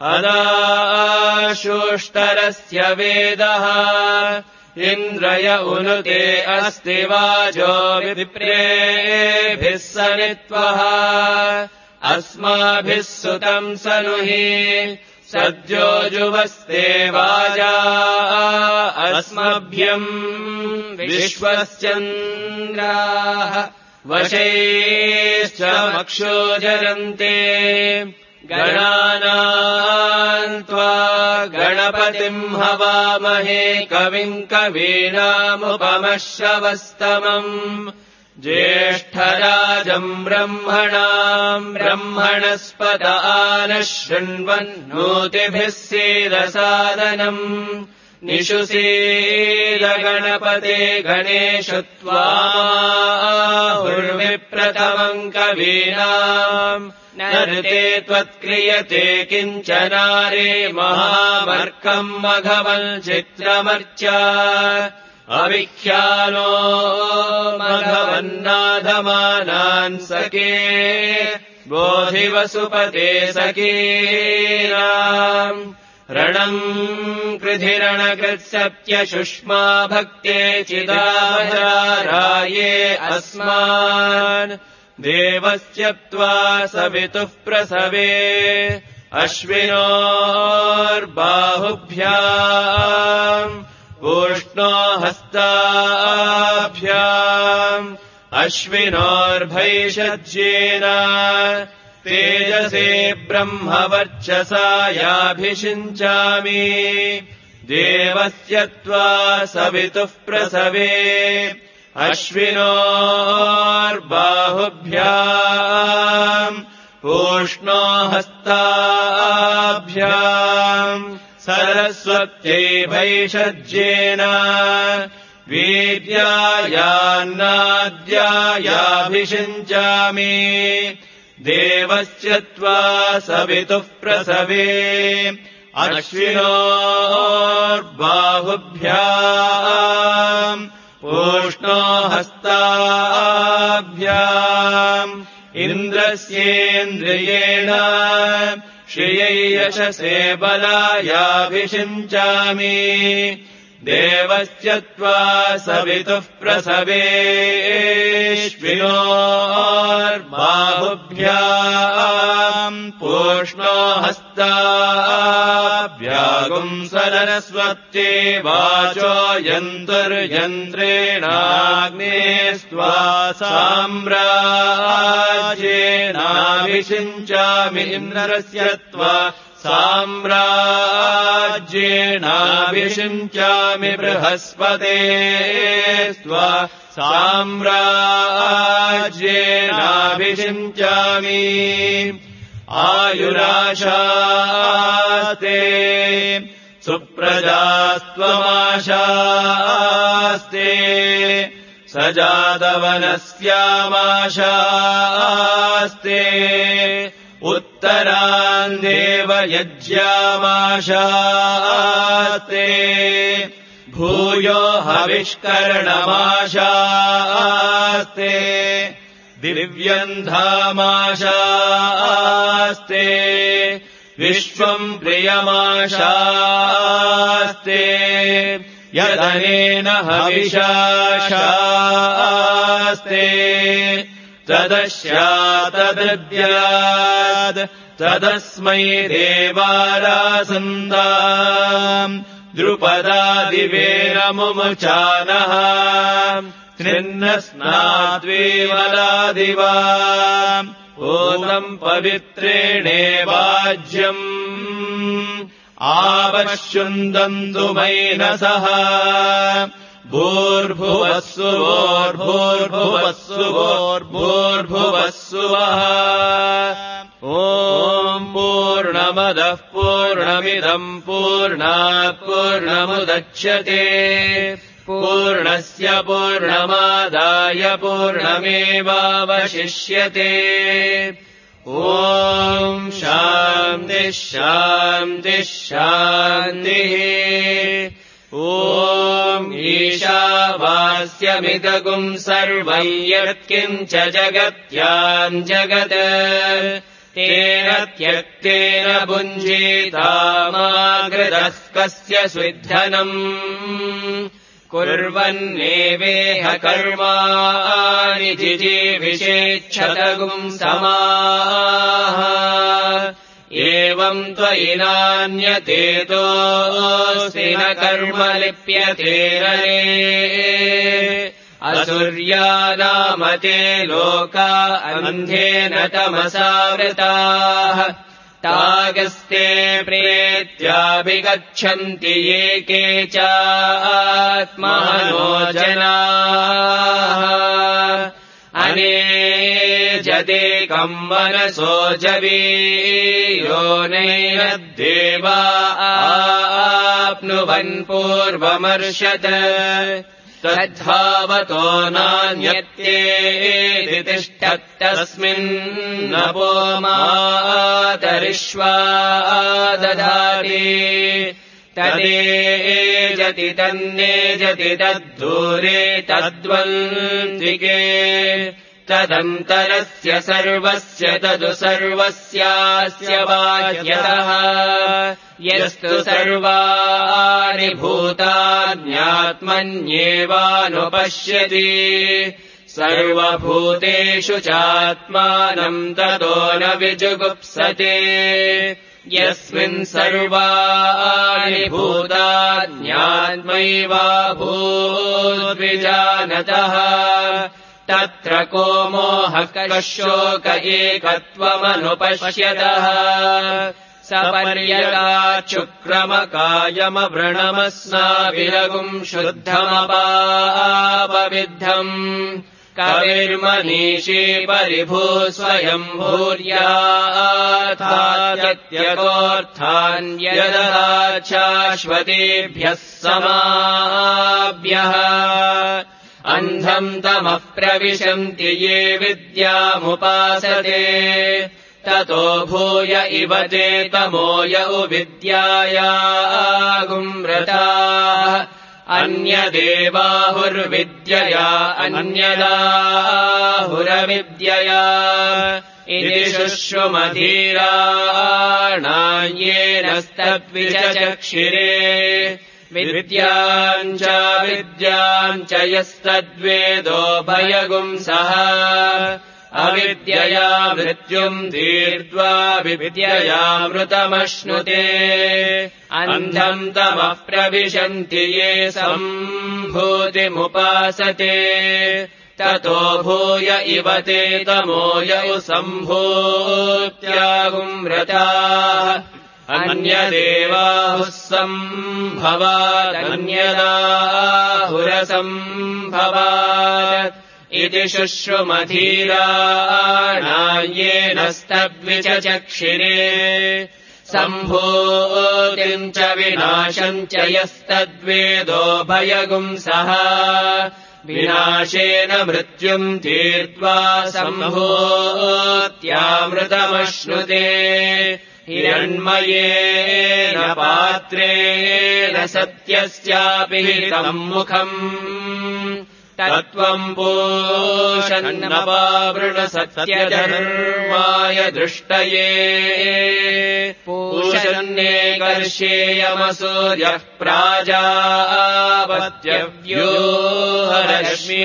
अदाशुष्टरस्य वेदः इन्द्रय उनुते अस्ति वाजो विप्रेभिः सनित्वः अस्माभिः सुतम् सनुहि सद्यो जुवस्ते वाजा अस्मभ्यम् विश्वश्चन्द्राः वशैश्च मक्षोजरन्ते गणानाम् त्वा गणपतिम् हवामहे कविम् कवीनामुपमश्रवस्तमम् ज्येष्ठराजम् ब्रह्मणाम् ब्रह्मणस्पत आनः शृण्वन्नोतिभिः सीदसादनम् निषुसीद गणपते गणेश त्वाहुर्विप्रथमम् कवीनाम् नरते त्वत्क्रियते किञ्चनारे महामर्कम् मघवञ्चित्रमर्चा अविख्यानो मघवन्नाधमानान् सखे बोधिवसुपते सखीनाम् रणम् कृधिरणकृत्सत्यशुष्मा भक्ते चिदाचाराये अस्मान् देवस्य त्वा सवितुः प्रसवे अश्विनोर्बाहुभ्याम् पूष्णो हस्ताभ्याम् अश्विनोर्भैषज्येन तेजसे ब्रह्मवर्चसा याभिषिञ्चामि देवस्य त्वा सवितुः प्रसवे अश्विनोर्बाहुभ्याम् पूष्णो हस्ताभ्याम् सरस्वत्यै भैषज्येन वीर्यायान्नाद्यायाभिषिञ्चामि देवस्य त्वा सवितुः प्रसवे अश्विनोर्बाहुभ्याम् पूष्णो हस्ताभ्याम् इन्द्रस्येन्द्रियेण श्रियै यशसे बलायाभिषिञ्चामि देवस्य त्वा सवितुः प्रसवे अश्विनोर्बाहुभ्याम् पूष्णो हस्ताभ्याम् सरस्वत्यै वाचो यन्तुर्यन्त्रेणाग्नेस्त्वा साम्राज्येनाभिषिञ्चामि इन्द्रस्य त्वा साम्राज्येनाभिषिञ्चामि बृहस्पते त्वा साम्राज्येनाभिषिञ्चामि आयुराशास्ते सुप्रजास्त्वमाशास्ते सजातवनस्यामाशास्ते उत्तरान् देवयज्ञामाशास्ते भूयो हविष्करणमाशास्ते दिव्यम् धामाशास्ते विश्वम् प्रियमाशास्ते यदनेन हविषाशास्ते तदस्यातदद्यात् तदस्मै देवारासन्दाम् द्रुपदादिवेन मुमुचानः कृन्नस्नाद्वेवलादिवा ओदम् पवित्रेणेवाज्यम् आवश्युन्दन्तु मैनसः भूर्भुवस्सुवोर्भूर्भुवस्सुवोर्भूर्भुवस्सुवः ॐ पूर्णमदः पूर्णमिदम् पूर्णात् पूर्णमुदच्यते पूर्णस्य पूर्णमादाय पूर्णमेवावशिष्यते ॐ शान्तिः शान्तिः शान्तिः ॐ ईशावास्यमिदगुम् सर्वम् यत्किञ्च जगत्याम् जगत् तेन त्यक्तेन भुञ्जीतामागृतः कस्य स्विद्धनम् कुर्वन्नेवेह कर्माणि जिजीविषेच्छतगुम् समाः एवम् त्वयि नान्यतेतोऽस्ति न कर्म लिप्यते रणे असुर्या नाम ते लोका अन्धेन तमसावृताः तागस्ते प्रेत्याभिगच्छन्ति ये के चात्मनो जनाः अनेजदेकम् मनसो जवीयो नैरद्देवा आप्नुवन् पूर्वमर्षत् तद्धावतो नान्यत्येति तिष्ठत्तस्मिन्नपो मातरिष्वा दधाति तदेजति तन्नेजति तद्दूरे तद्वन्दिके तदन्तरस्य सर्वस्य तदु सर्वस्यास्य बाह्यतः यस्तु सर्वाणि भूतान्यात्मन्येवानुपश्यति सर्वभूतेषु चात्मानम् ततो न विजुगुप्सते यस्मिन् सर्वाणि भूतान्यात्मैवाभूद्विजानतः तत्र को मोहः कः शोक एकत्वमनुपश्यतः सपर्यगाच्छुक्रमकायमवृणमस्नाविरगुम् शुद्धमपापविद्धम् कविर्मनीषी परिभूः स्वयम् भूर्याथात्यतोऽर्थान्यदशाश्वतेभ्यः समाभ्यः अन्धम् तमः प्रविशन्ति ये विद्यामुपासते ततो भूय इव ते तमोय उविद्यायागुम्रताः अन्यदेवाहुर्विद्यया अन्यदाहुरविद्यया इति शुश्रुमधीराणायेनस्तद्विचक्षिरे विद्याम् च यस्तद्वेदो भयगुंसः अविद्यया मृत्युम् दीर्त्वा विद्ययामृतमश्नुते अन्धम् तमः प्रविशन्ति ये सम्भूतिमुपासते ततो भूय इव ते तमोयौ सम्भूत्यागुम्रताः अन्यदेवाहुः सम्भवादन्यदाहुरसम्भवात् इति शुश्रुमधीराणायेनस्तद्विचक्षिरे सम्भूतिम् च विनाशम् च यस्तद्वेदो भयगुंसः विनाशेन मृत्युम् तीर्त्वा सम्भूत्यामृतमश्नुते हिरण्मयेन पात्रेण सत्यस्यापि हितम् मुखम् तत्त्वम् पूषन्नपावृणसत्यधर्माय दृष्टये पूषन्नेकर्षेयमसूर्यः प्राजापत्यव्यूहरश्मी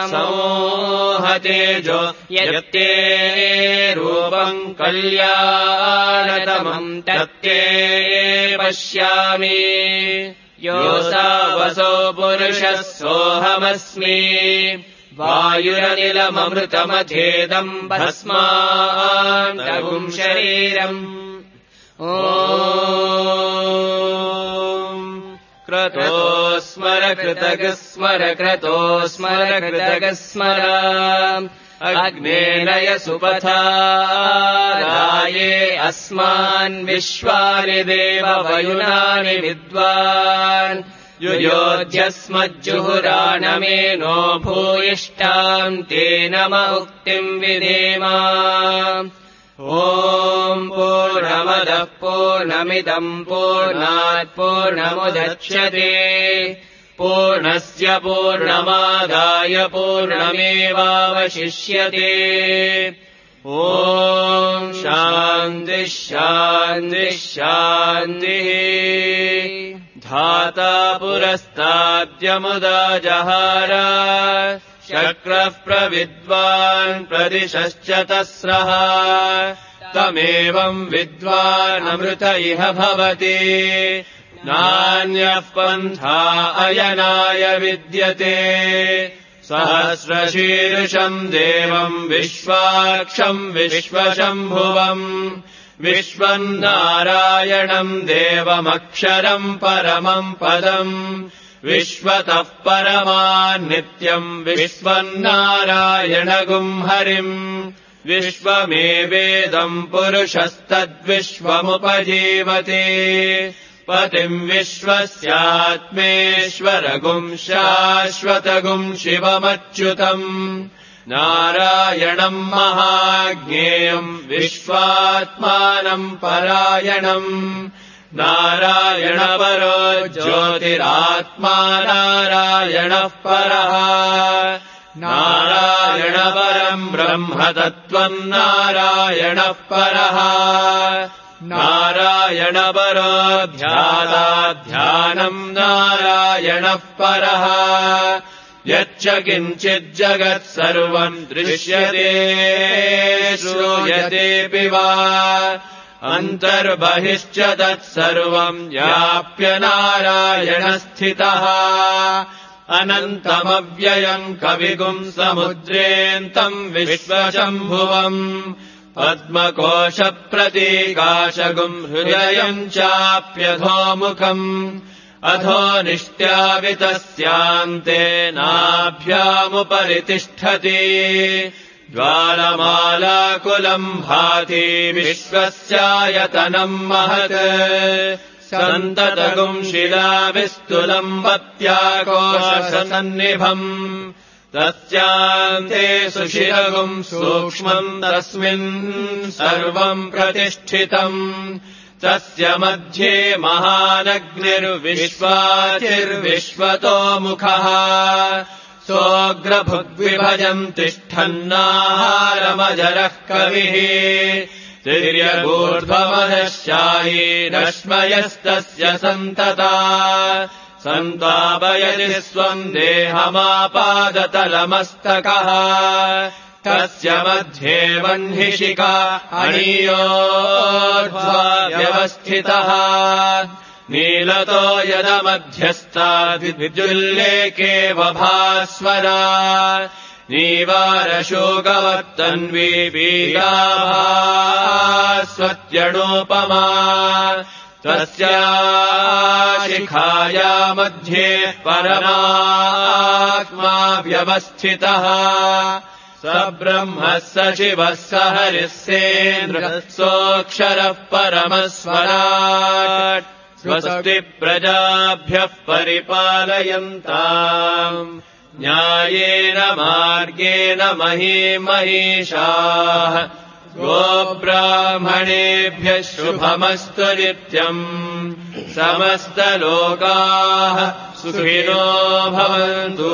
समोहतेजो यत्ते रूपम् कल्याणतमम् तत्ते पश्यामि योऽसावसो पुरुषः सोऽहमस्मि वायुरनिलममृतमथेदम् भस्मान्तगुम् शरीरम् ॐ क्रतो स्मर कृतगः स्मर क्रतो स्मर कृतगः स्मर अग्नेनय सुपथादाये अस्मान् विश्वानि देववयुनानि विद्वान् युयोध्यस्मज्जुहुराणमेनो भूयिष्ठाम् तेन म उक्तिम् विधेम ॐ पूर्णमदः पूर्णमिदम् पूर्णात् पूर्णमुदच्यते पूर्णस्य पूर्णमादाय पूर्णमेवावशिष्यते ॐ शान्तिः शान्तिः शान्तिः धाता पुरस्ताद्यमुदा जहार शक्रः प्रविद्वान् प्रदिशश्च तस्रः तमेवम् विद्वानमृत इह भवति नान्यः पन्था अयनाय विद्यते सहस्रशीर्षम् देवम् विश्वाक्षम् विश्वशम्भुवम् विश्वम् नारायणम् देवमक्षरम् परमम् पदम् विश्वतः परमान्नित्यम् विश्वम् नारायणगुम् हरिम् विश्वमेवेदम् पुरुषस्तद्विश्वमुपजीवति पतिम् विश्वस्यात्मेश्वरगुम् शाश्वतगुम् शिवमच्युतम् नारायणम् महाज्ञेयम् विश्वात्मानम् परायणम् नारायणपरो ज्योतिरात्मा नारायणः परः नारायणपरम् ब्रह्मतत्त्वम् नारायणः परः नारायणपरो ध्यानाध्यानम् नारायणः परः यच्च किञ्चिज्जगत् सर्वम् दृश्यते श्रूयतेऽपि वा अन्तर्बहिश्च तत्सर्वम् व्याप्य नारायणस्थितः अनन्तमव्ययम् कविगुम् समुद्रेऽन्तम् विश्वशम्भुवम् पद्मकोशप्रतीकाशगुम् हृदयम् चाप्यधोमुखम् अधो निष्ट्यावितस्यान्ते नाभ्यामुपरि तिष्ठति ज्वालमालाकुलम् भाति विश्वस्यायतनम् महत् सन्ततगुम् शिलाविस्तुलम् वत्याकोशसन्निभम् तस्यान्ते सुशिरगुम् सूक्ष्मम् तस्मिन् सर्वम् प्रतिष्ठितम् तस्य मध्ये महानग्निर्विश्वाचिर्विश्वतो मुखः सोऽग्रभुग्विभजम् तिष्ठन्नाहारमजरः कविः तिर्यगूर्ध्वमधश्चायी रश्मयस्तस्य सन्तता सन्तापयति स्वम् देहमापादतलमस्तकः तस्य मध्ये वह्निशिखा अणीयोर्ध्वा व्यवस्थितः नीलतो यदमध्यस्ताद्विद्युल्लेकेव भास्वरा नीवारशोकवत्तन्वी पीडाभास्वत्यणोपमा तस्या शिखाया मध्ये परमात्मा व्यवस्थितः स ब्रह्मः स शिवः स हरिः सेन्द्रः सोऽक्षरः परमस्वराट् स्वस्ति प्रजाभ्यः परिपालयन्ताम् न्यायेन मार्गेण महीमहीषाः गोब्राह्मणेभ्यः शुभमस्तु नित्यम् समस्तलोकाः सुखिनो भवन्तु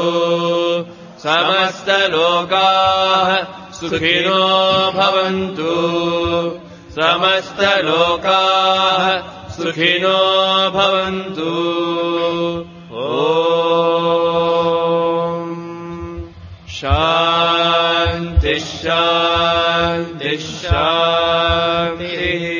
समस्तलोकाः सुखिनो भवन्तु समस्तलोकाः सुखिनो भवन्तु ॐ शान्ति शान्ति शान्तिः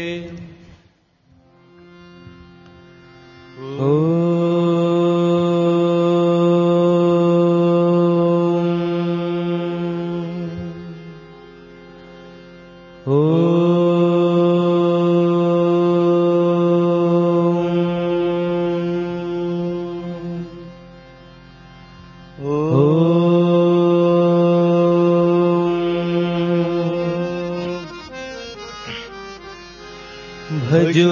भजो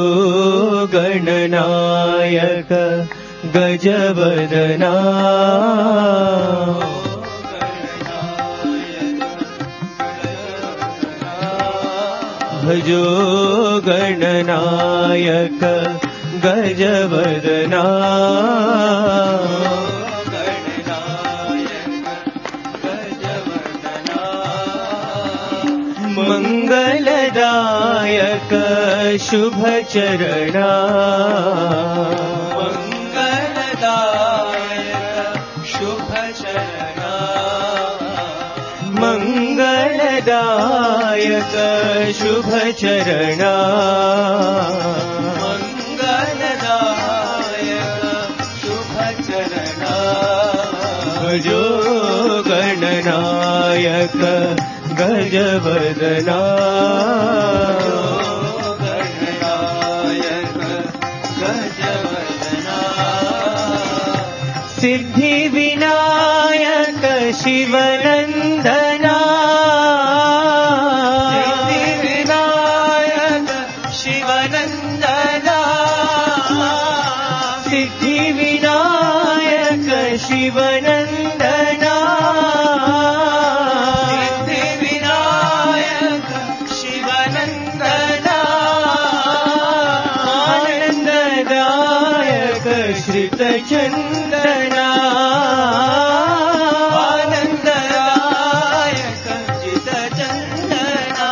गणनायक गजवदना भजो गणनायक गजवदना मंगलदायक शुभचरणा मंगलदायक शुभ चरणा मंगलदायक शुभ चरणा भजो गणनायक गजवदना गणनायक गजवदना सिद्धि विनायक शिवनंदना सिद्धि विनायक शिवनंदना सिद्धि विनायक शिवनंदना सिद्धि विनायक शिवनंदना आनंददायक श्रित चंदना आनंददायक चित चंदना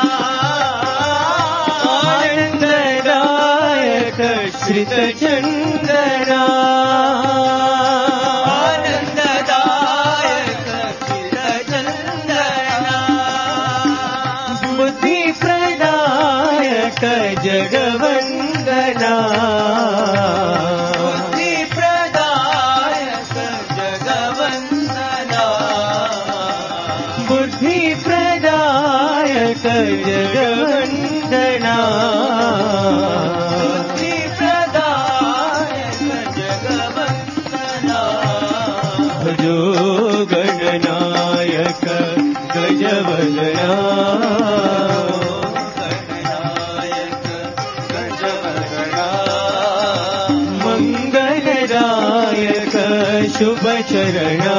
आनंददायक श्रित चंदना आनंददायक चित चंदना बुद्धि प्रदायक जगवंदना बुद्धि प्रदायक जगवंदना बुद्धि प्रदायक जगवंदना बुद्धि प्रदायक जगवंदना भजो गणनायक गजवदना गणनायक गजवदना मंगलदायक शुभ चरणा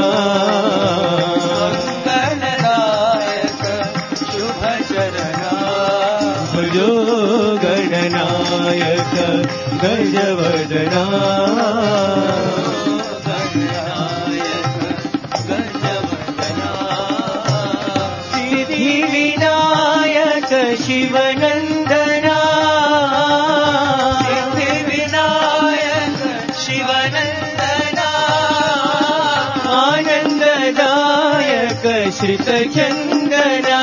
मंगलदायक शुभ चरणा भजो गणनायक गजवदना गणनायक गजवदना सिद्धि विनायक शिवनंदना सिद्धि विनायक शिवनंदना आनंददायक श्रित चंदना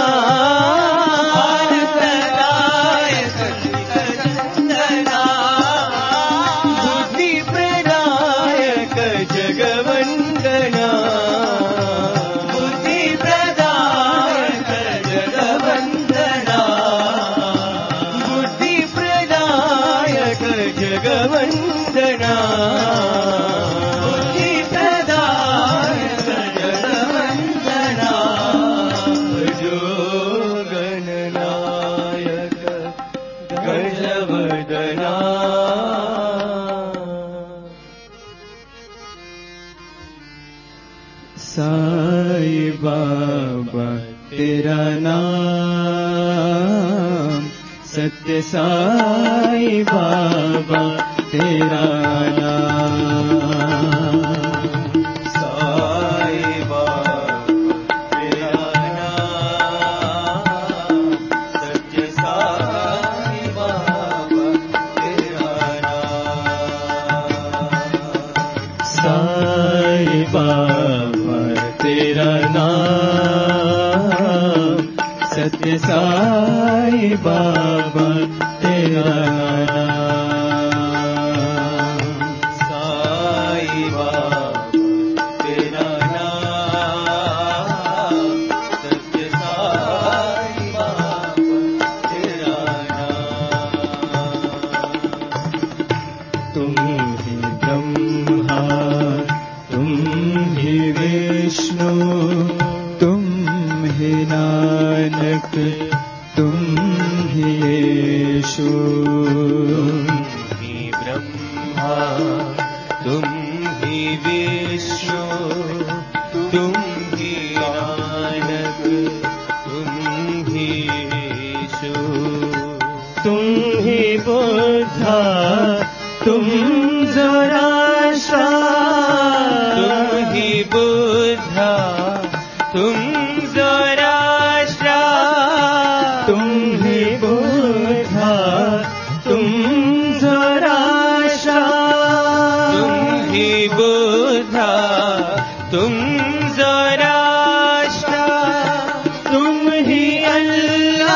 आनंददायक चित चंदना बुद्धि प्रदायक जगवंदना बुद्धि प्रदायक जगवंदना बुद्धि प्रदायक जगवंदना बुद्धि प्रदायक जगवंदना भजो गणनायक गजवदना साई बाबा तेरा नाम सत्य साई बाबा तेरा नाम साई बाबा तेरा नाम सत्य साई बाबा तेरा नाम साई बाबा तेरा नाम सत्य साई बाबा तेरा नाम साई बाबा तेरा नाम सत्य साई बाबा तेरा नाम तुम ही ब्रह्मा तुम ही विष्णु तुम ही नानक तुम ही यीशु ही ब्रह्मा तुम ही विष्णु तुम ही नानक तुम ही यीशु तुम ही बुद्धा तुम ज़राष्ट्र तुम ही बुद्धा तुम ज़राष्ट्र तुम ही बुद्धा तुम ज़राष्ट्र तुम ही बुद्धा तुम ज़राष्ट्र तुम ही अल्लाह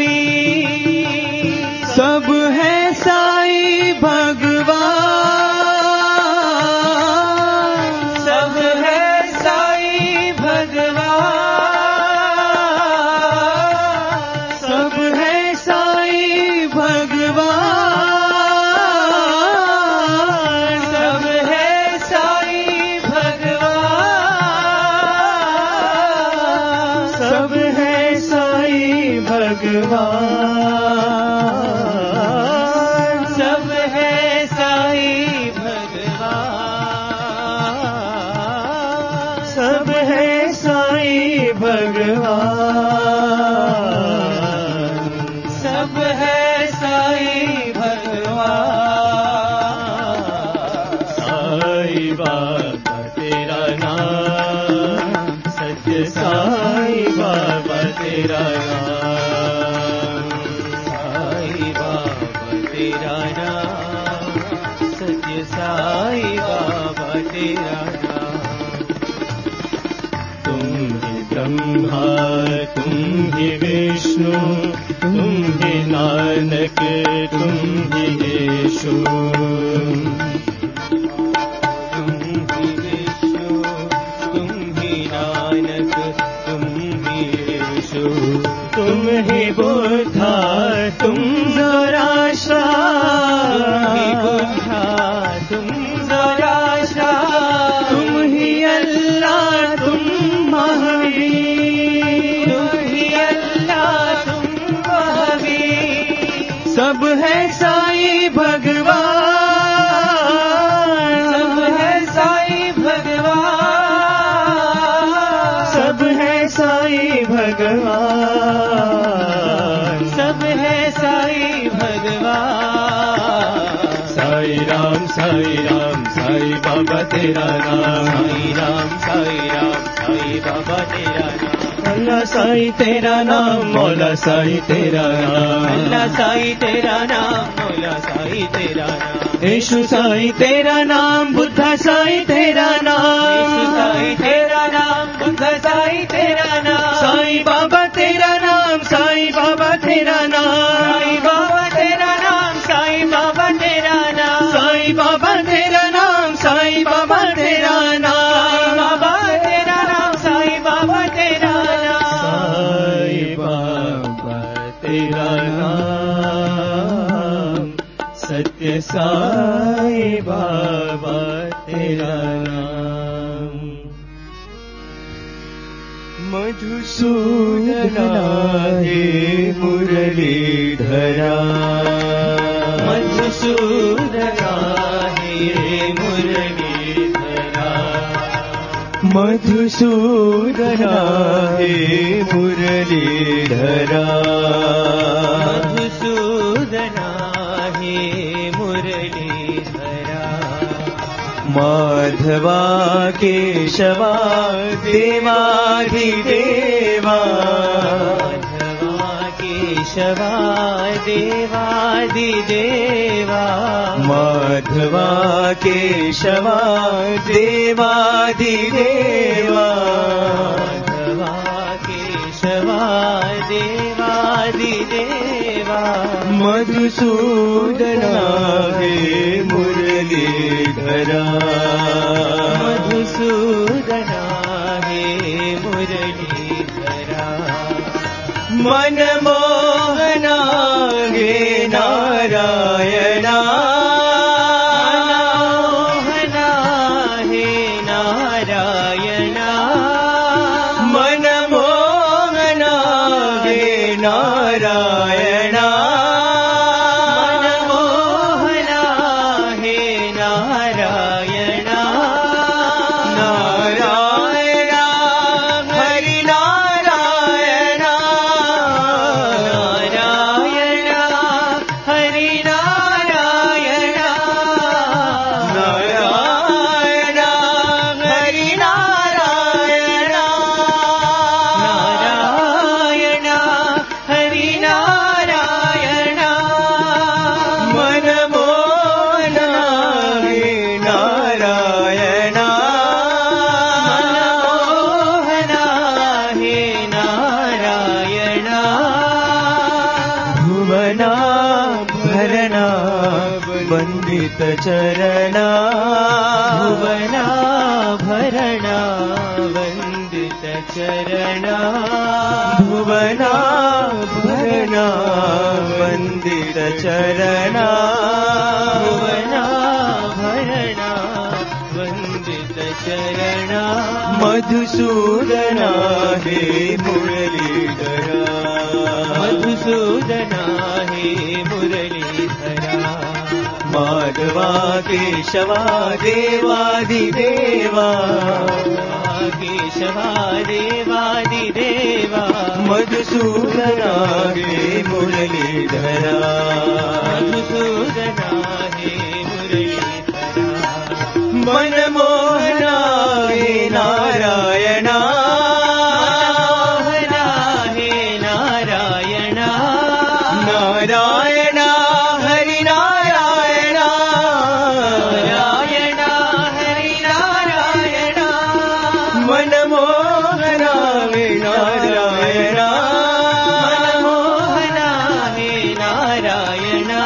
सब है साईं भगवान, सब है साईं भगवान, सब है साईं भगवान, सब है साईं भगवान, सब है साईं भगवान, सब है साईं भगवान, सब है साईं भगवान, सब है साईं भगवान। साईं बाबा तेरा नाम, सत्य साईं बाबा तेरा नाम, साईं बाबा तेरा नाम, सत्य साईं बाबा तेरा नाम। तुम ही ब्रह्मा तुम ही विष्णु, तुम ही नानक तुम ही यीशु, तुम ही विष्णु, तुम ही नानक, तुम ही यीशु, तुम ही बुद्धा तुम ज़राशा, तुम ही बुद्धा, तुम ज़राशा, तुम ही अल्लाह तुम महावीर, तुम ही अल्लाह, तुम महावीर। सब है साईं भगवान, सब है साईं भगवान, सब है साईं भगवान, सब है साईं भगवान। साईं राम साईं बाबा तेरा नाम, साईं राम साईं बाबा तेरा नाम। अल्लाह साईं तेरा नाम, मौला साईं तेरा नाम, अल्लाह साईं तेरा नाम, मौला साईं तेरा नाम। यीशु साईं तेरा नाम, बुद्धा साईं तेरा यीशु नाम, साईं तेरा नाम, बुद्ध साईं तेरा नाम। साईं बाबा तेरा नाम, साईं बाबा तेरा नाम, साईं बाबा तेरा नाम, साईं बाबा तेरा नाम। साईं बाबा तेरा नाम, साईं बाबा तेरा नाम, बाबा तेरा नाम, साईं बाबा तेरा नाम। साईं बाबा तेरा नाम, सत्य साईं बाबा तेरा नाम। मधुसूदना हे मुरलीधरा, मधुसूदना हे मुरलीधरा, मधुसूदना हे मुरलीधरा, मधुसूदना हे मुरलीधरा। माधवा केशवा देवाधिदेवा, माधवा केशवा देवादिदेवा, माधवा केशवा देवाधिदेवा, माधवा केशवा देवादिदेवा। मधुसूदना हे मुरलीधरा, मधुसूदना हे मुरलीधरा। मनमोहना हे नारायणा, मनमोहना हे नारायणा, मनमोहना हे नारायणा, मनमोहना हे नारायणा। नारायण हरि नारायण, नारायण हरि नारायण, नारायण हरि नारायण, नारायण हरि नारायण। भुवनाभरणा वन्दितचरणा भुवनाभरणा वन्दितचरणा भुवनाभरणा वन्दितचरणा भुवनाभरणा वन्दितचरणा मधुसूदना हे मुरलीधरा मधुसूदना हे मुरलीधरा माधवा केशवा देवादिदेवा केशवा देवादिदेवा मधुसूदना हे मुरलीधरा मधुसूदना हे मुरलीधरा मनमोहना हे नारायणा नारायणा हरिनारायणा नारायणा हरिनारायणा मनमोहना हे नारायणा मनमोहना हे नारायणा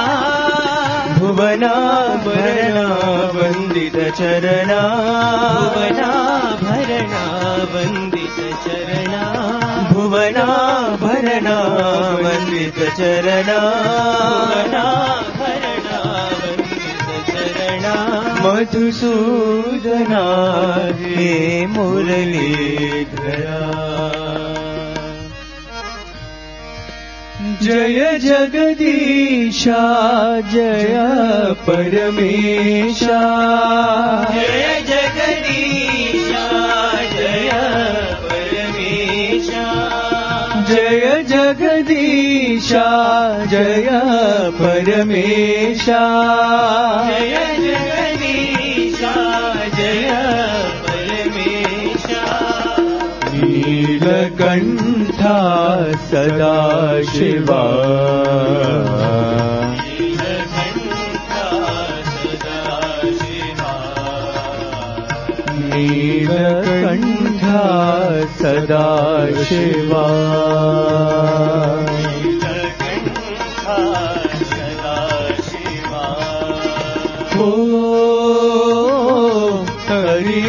भुवनाभरणा वन्दितचरणा भुवनाभरणा वन्दितचरणा भुवनाभरणा वन्दितचरणा भुवनाभरणा वन्दितचरणा मधुसूदना हे मुरलीधरा जय जगदीशा जय परमेशा जय जगदीशा जय परमेशा जय जगदीशा जय परमेशा जय जगदीशा जय परमेशा नीलकण्ठा सदा शिवा नीलकण्ठा सदा शिवा नीलकण्ठा सदा शिवा ओ हरि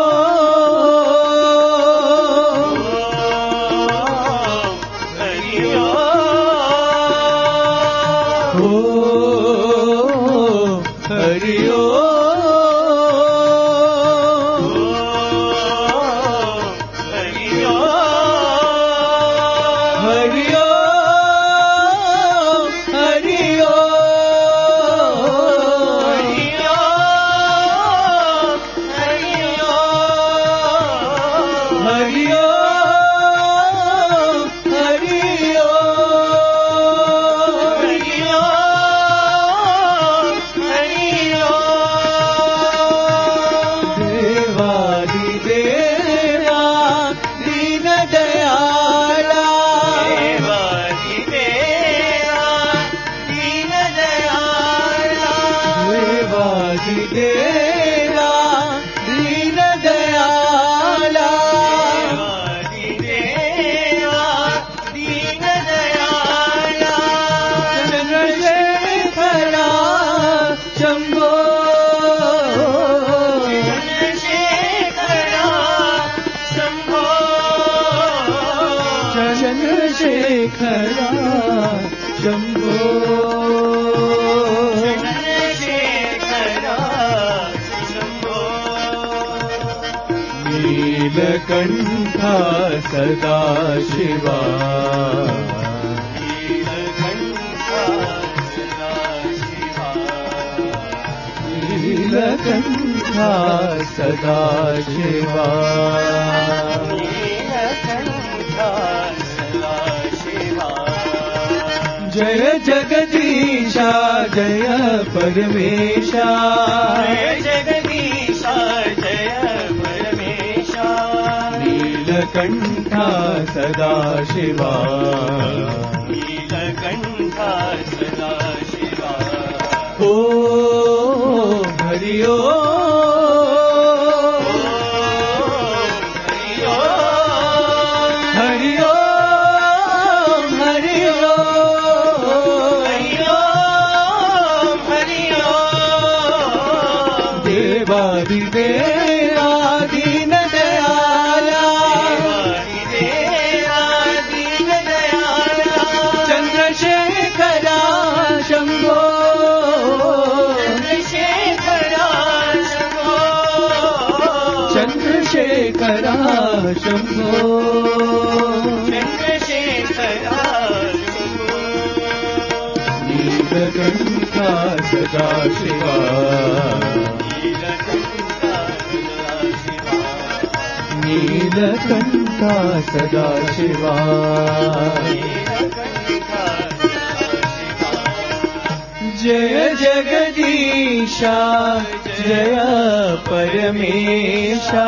नीलकण्ठा सदा शिवा नीलकण्ठा सदा शिवा जय जगदीशा जय परमेशा जय जगदीशा जय परमेशा नीलकण्ठा सदा शिवा नीलकण्ठा सदा शिवा ओ हरि देवादिदेवा दीन दयाला चंद्रशेखरा शंभो चंद्रशेखरा शंभो नीलकंठा सदा शिवा नीलकंठा सदा शिवा जय जगदीशा जय परमेशा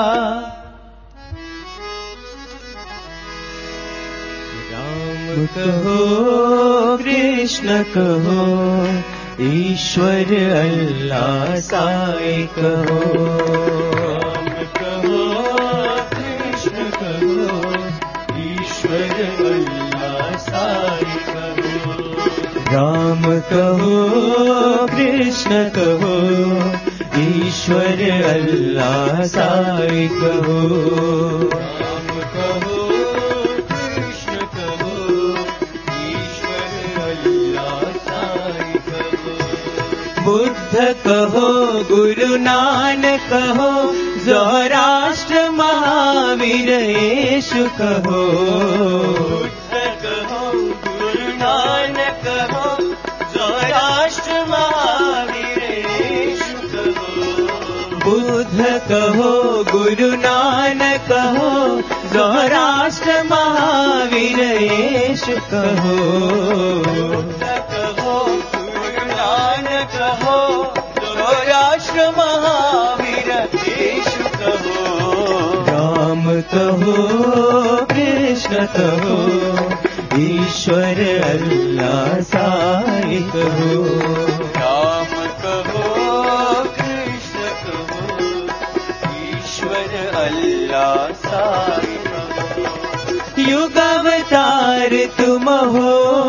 राम कहो कृष्ण कहो ईश्वर अल्लाह साई कहो राम कहो कृष्ण कहो ईश्वर अल्लाह साई कहो राम कहो कृष्ण कहो ईश्वर अल्लाह साई कहो राम कहो कृष्ण कहो ईश्वर अल्लाह साई कहो बुद्ध कहो गुरु नानक कहो ज़ोराष्ट्र महावीर येशु कहो बुद्ध कहो गुरु नानक कहो ज़ोराष्ट्र महावीर येशु कहो बुद्ध कहो गुरु नानक कहो ज़ोराष्ट्र महावीर येशु कहो बुद्ध कहो गुरु नानक कहो ज़ोराष्ट्र महावीर येशु कहो राम कहो कृष्ण कहो ईश्वर अल्लाह साई कहो राम कहो कृष्ण कहो ईश्वर अल्लाह साई कहो युग अवतार तुम हो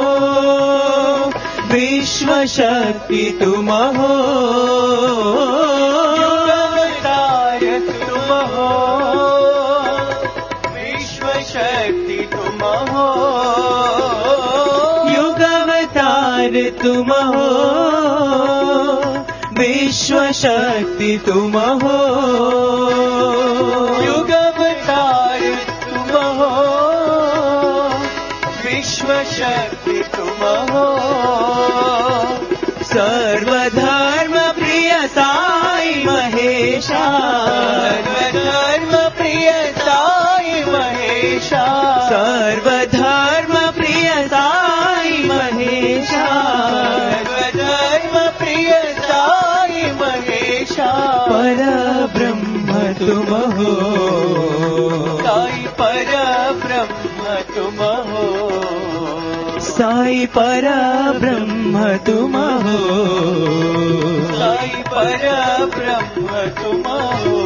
विश्व शक्ति तुम हो युग अवतार तुम हो विश्व शक्ति तुम हो युग अवतार तुम हो विश्व शक्ति तुम हो युग अवतार तुम हो विश्व शक्ति तुम हो सर्वधर्म प्रिय साई महेशा सर्वधर्म प्रिय साई महेशा सर्वधर्म प्रिय साई महेशा सर्वधर्म प्रिय साई महेशा पर ब्रह्म तुम हो साई पर ब्रह्म तुम हो साई पर ब्रह्म तुम हो साई पर ब्रह्म तुम हो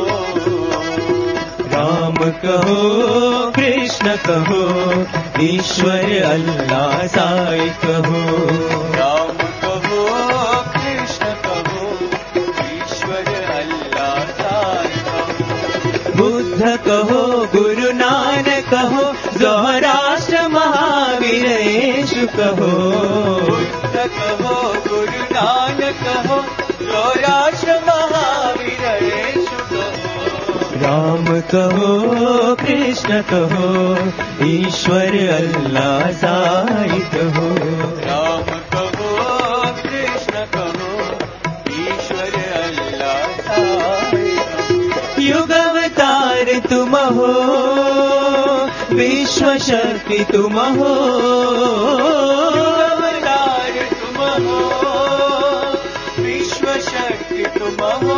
राम कहो कृष्ण कहो ईश्वर अल्लाह साई कहो राम कहो कृष्ण कहो ईश्वर अल्लाह साई कहो बुद्ध कहो गुरु नानक कहो ज़ोराष्ट्र महावीर येशु कहो बुद्ध कहो गुरु नानक कहो ज़ोराष्ट्र महावीर येशु कहो राम कहो कृष्ण कहो ईश्वर अल्लाह साई कहो राम कहो कृष्ण कहो ईश्वर अल्लाह साई कहो युग अवतार तुम हो विश्व शक्ति तुम हो युग अवतार तुम हो विश्व शक्ति तुम हो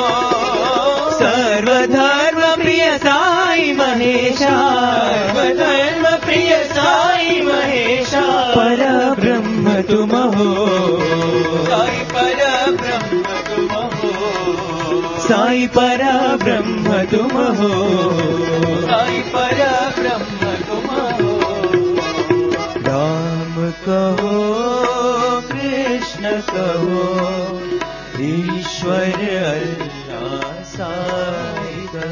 सर्वधर्म प्रिय साई महेशा सर्वधर्म प्रिय साई महेशा पर ब्रह्म तुम हो साई पर ब्रह्म तुम हो साई पर ब्रह्म तुम हो साई पर ब्रह्म तुम हो राम कहो कृष्ण कहो ईश्वर अल्लाह साई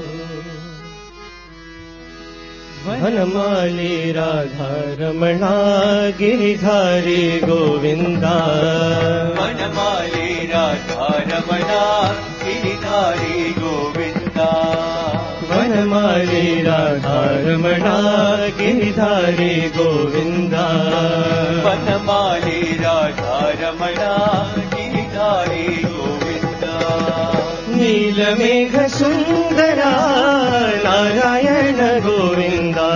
वनमाली राधा रमणा गिरिधारी गोविंदा वनमाली राधा रमणा गिरिधारी गोविंदा वनमाली राधा रमणा गिरिधारी गोविंदा वनमाली राधा रमणा गिरिधारी गोविंदा नीलमेघ सुंदरा नारायण गोविंदा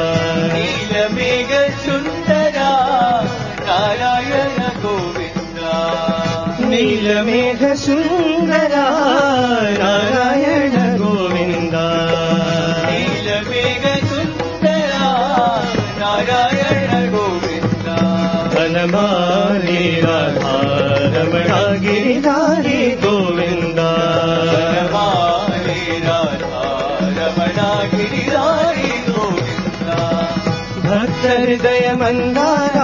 नीलमेघ सुंदरा नारायण गोविंदा नीलमेघ सुंदरा नारायण गोविंदा नीलमेघ सुंदरा नारायण गोविंदा वनमाली राधा रमणा गिरिधारी गोविंदा वनमाली राधा रमणा गिरिधारी गोविंदा भक्त हृदय मंदारा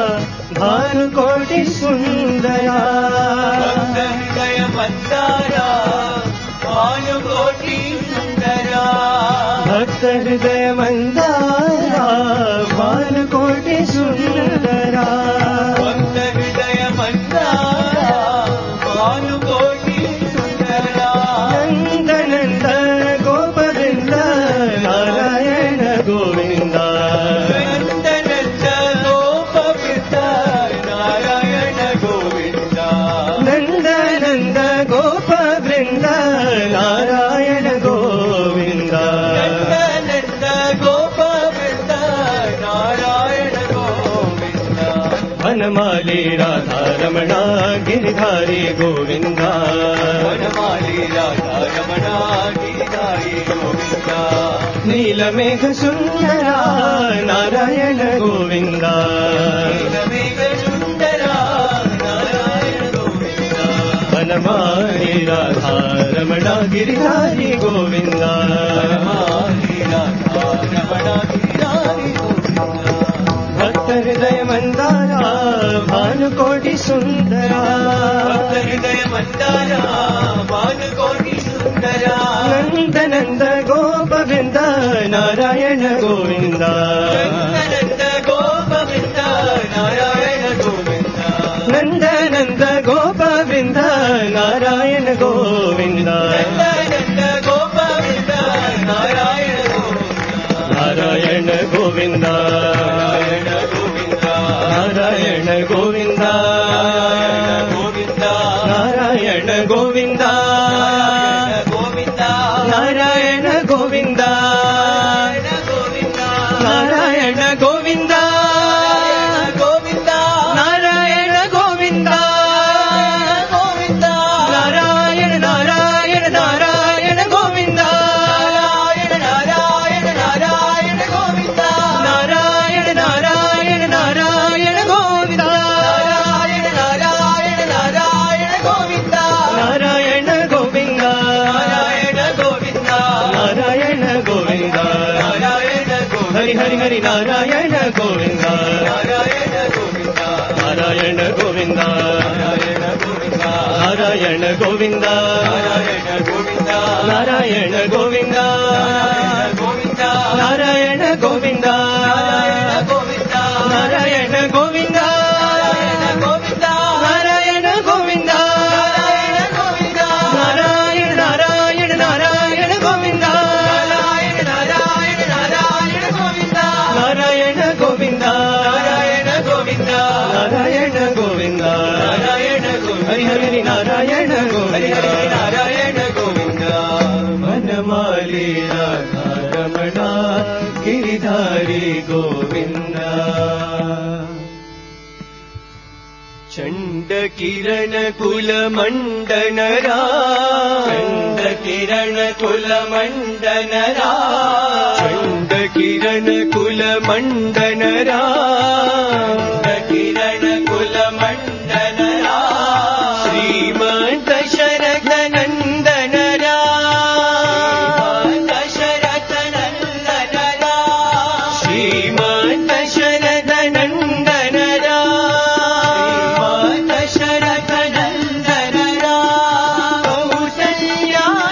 भानुकोटि सुंदरा भक्त हृदय मंदारा भानुकोटि सुंदरा भक्त हृदय मंदारा भानुकोटि सुंदरा भक्त हृदय मंदारा भानुकोटि सुंदरा नंद नंद गोपवृंद नारायण गोविंदा नंद नंद गोपवृंद नारायण गोविंदा नंद नंद गोपवृंद नारायण गोविंदा नंद नंद गोपवृंद नारायण गोविंदा वनमाली राधा रमणा गिरिधारी गोविंदा वनमाली राधा रमणा गिरिधारी गोविंदा नीलमेघ सुंदरा नारायण गोविंदा नीलमेघ सुंदरा नारायण गोविंदा वनमाली राधा रमणा गिरिधारी गोविंदा वनमाली राधा रमणा गिरिधारी गोविंदा भक्त हृदय मंदारा भानुकोटि सुंदरा भक्त हृदय मंदारा भानुकोटि सुंदरा नंद नंद गोपवृंद नारायण गोविंदा नंद गोपवृंद नारायण गोविंदा नंद नंद गोपवृंद नारायण गोविंदा नंद गोपवृंद नारायण गोविंदा नारायण गोविंदा नारायण गोविंदा नारायण गोविंदा नारायण गोविंदा नारायण गोविंदा नारायण गोविंदा गोविंदा नारायण गोविंदा गोविंदा नारायण नारायण नारायण गोविंदा नारायण नारायण नारायण गोविंदा नारायण नारायण नारायण गोविंदा नारायण नारायण नारायण गोविंदा नारायण गोविंदा नारायण गोविंदा नारायण गोविंदा नारायण गोविंदा हरि हरि हरि नारायण गोविंदा नारायण गोविंदा नारायण गोविंदा नारायण गोविंदा नारायण गोविंदा नारायण गोविंदा नारायण गोविंदा नारायण नारायण गोविंदा गोविंदा नारायण गोविंदा नारायण गोविंदा नारायण नारायण गोविंदा नारायण नारायण गोविंदा नारायण नारायण नारायण गोविंदा नारायण गोविंदा नारायण गोविंदा नारायण गोविंदा नारायण गोविंदा हरि हरि नारायण हरि गोविंदा हरि नारायण गोविंदा वनमाली राधा रमणा गिरिधारी गोविंदा चंड किरण कुल मंडनरा चंड किरण कुल मंडनरा चंड किरण कुल मंडनरा किरण कुल मंडनरा श्रीमन् दशरथ नंदनरा दशरथ नंदनरा श्रीमन् दशरथ नंदनरा दशरथ नंदनरा कौसल्या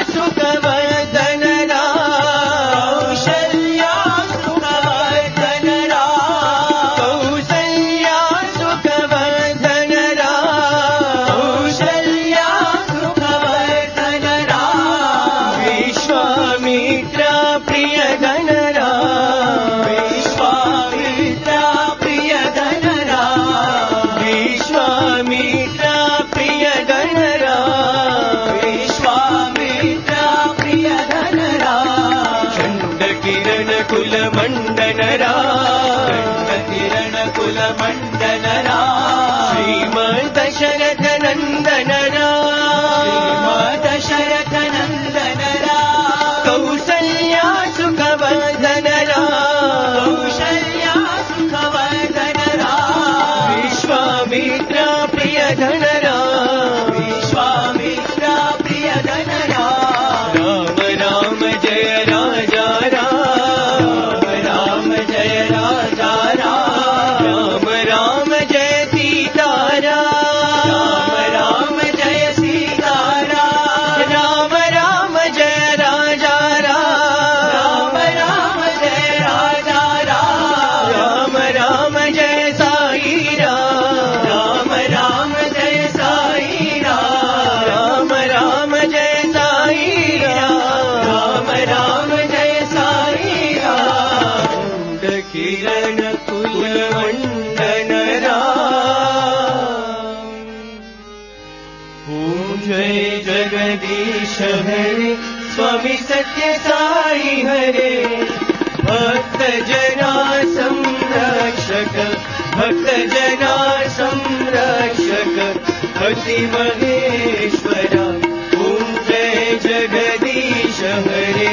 हरे स्वामी सत्य साई हरे भक्त जना संरक्षक भक्त जना संरक्षक भक्ति महेश्वरा ओम जय जगदीश हरे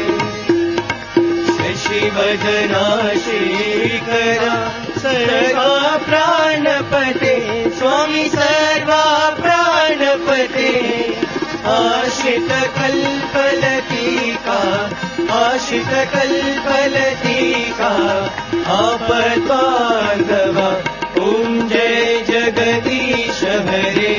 शशिवदना श्रीकरा सर्वा प्राणपते स्वामी सर्वा प्राणपते आश्रित कल्पलतिका आश्रित कल्पलतिका आपद्बान्धवा ओम जय जगदीश हरे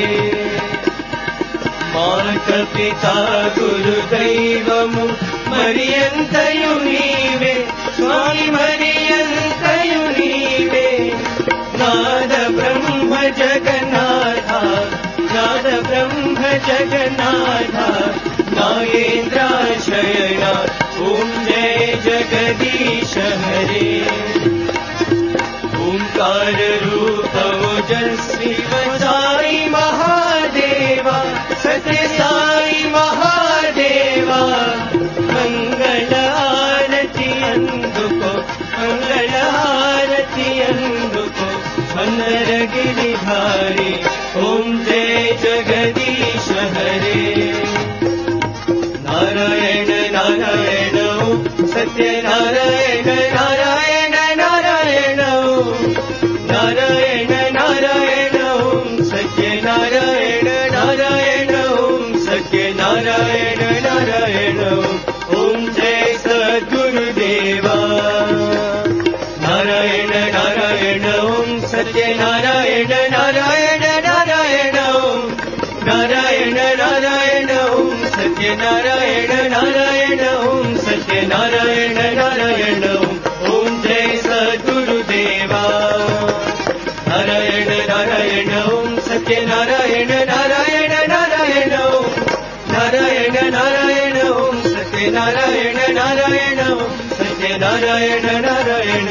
माता पिता गुरुदैवमु मरियन्तयु नीवे स्वामी मरियन्तयु नीवे नाद ब्रह्म जगन्नाथा नाद ब्रह्म जगन्नाथा नागेन्द्राशयना ओम जय जगदीश हरे ओंकार रूप ओजस्वी साई महादेवा सत्य साई महादेवा मंगल आरती अंदुको मंगल आरती अंदुको मंदर गिरिधारी ओम जय जगदीश हरे नारायण नारायण सत्य नारायण नारायण नारायण नारायण नारायण सत्य नारायण नारायण सत्य नारायण नारायण ओम जय सद्गुरुदेवा नारायण नारायण सत्य नारायण नारायण नारायण नारायण नारायण सत्य नारायण नारायण सत्य नारायण नारायण ओम जय सद्गुरुदेवा नारायण नारायण सत्य नारायण नारायण नारायण नारायण नारायण सत्य नारायण नारायण सत्य नारायण नारायण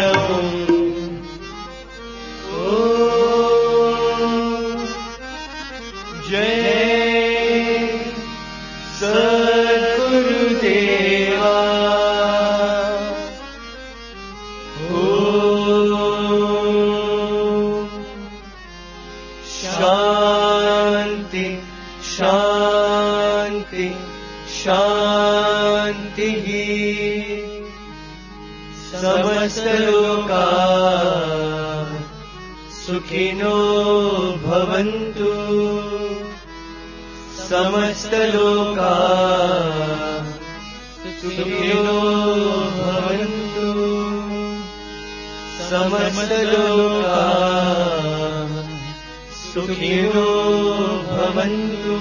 समस्तलोका सुखिनो भवन्तु समस्तलोका सुखिनो भवन्तु समस्तलोका सुखिनो भवन्तु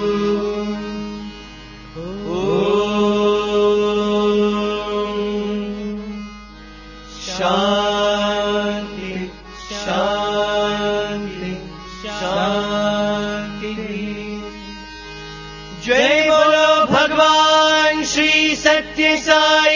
शांति शांति शांति जय बोलो भगवान श्री सत्य साई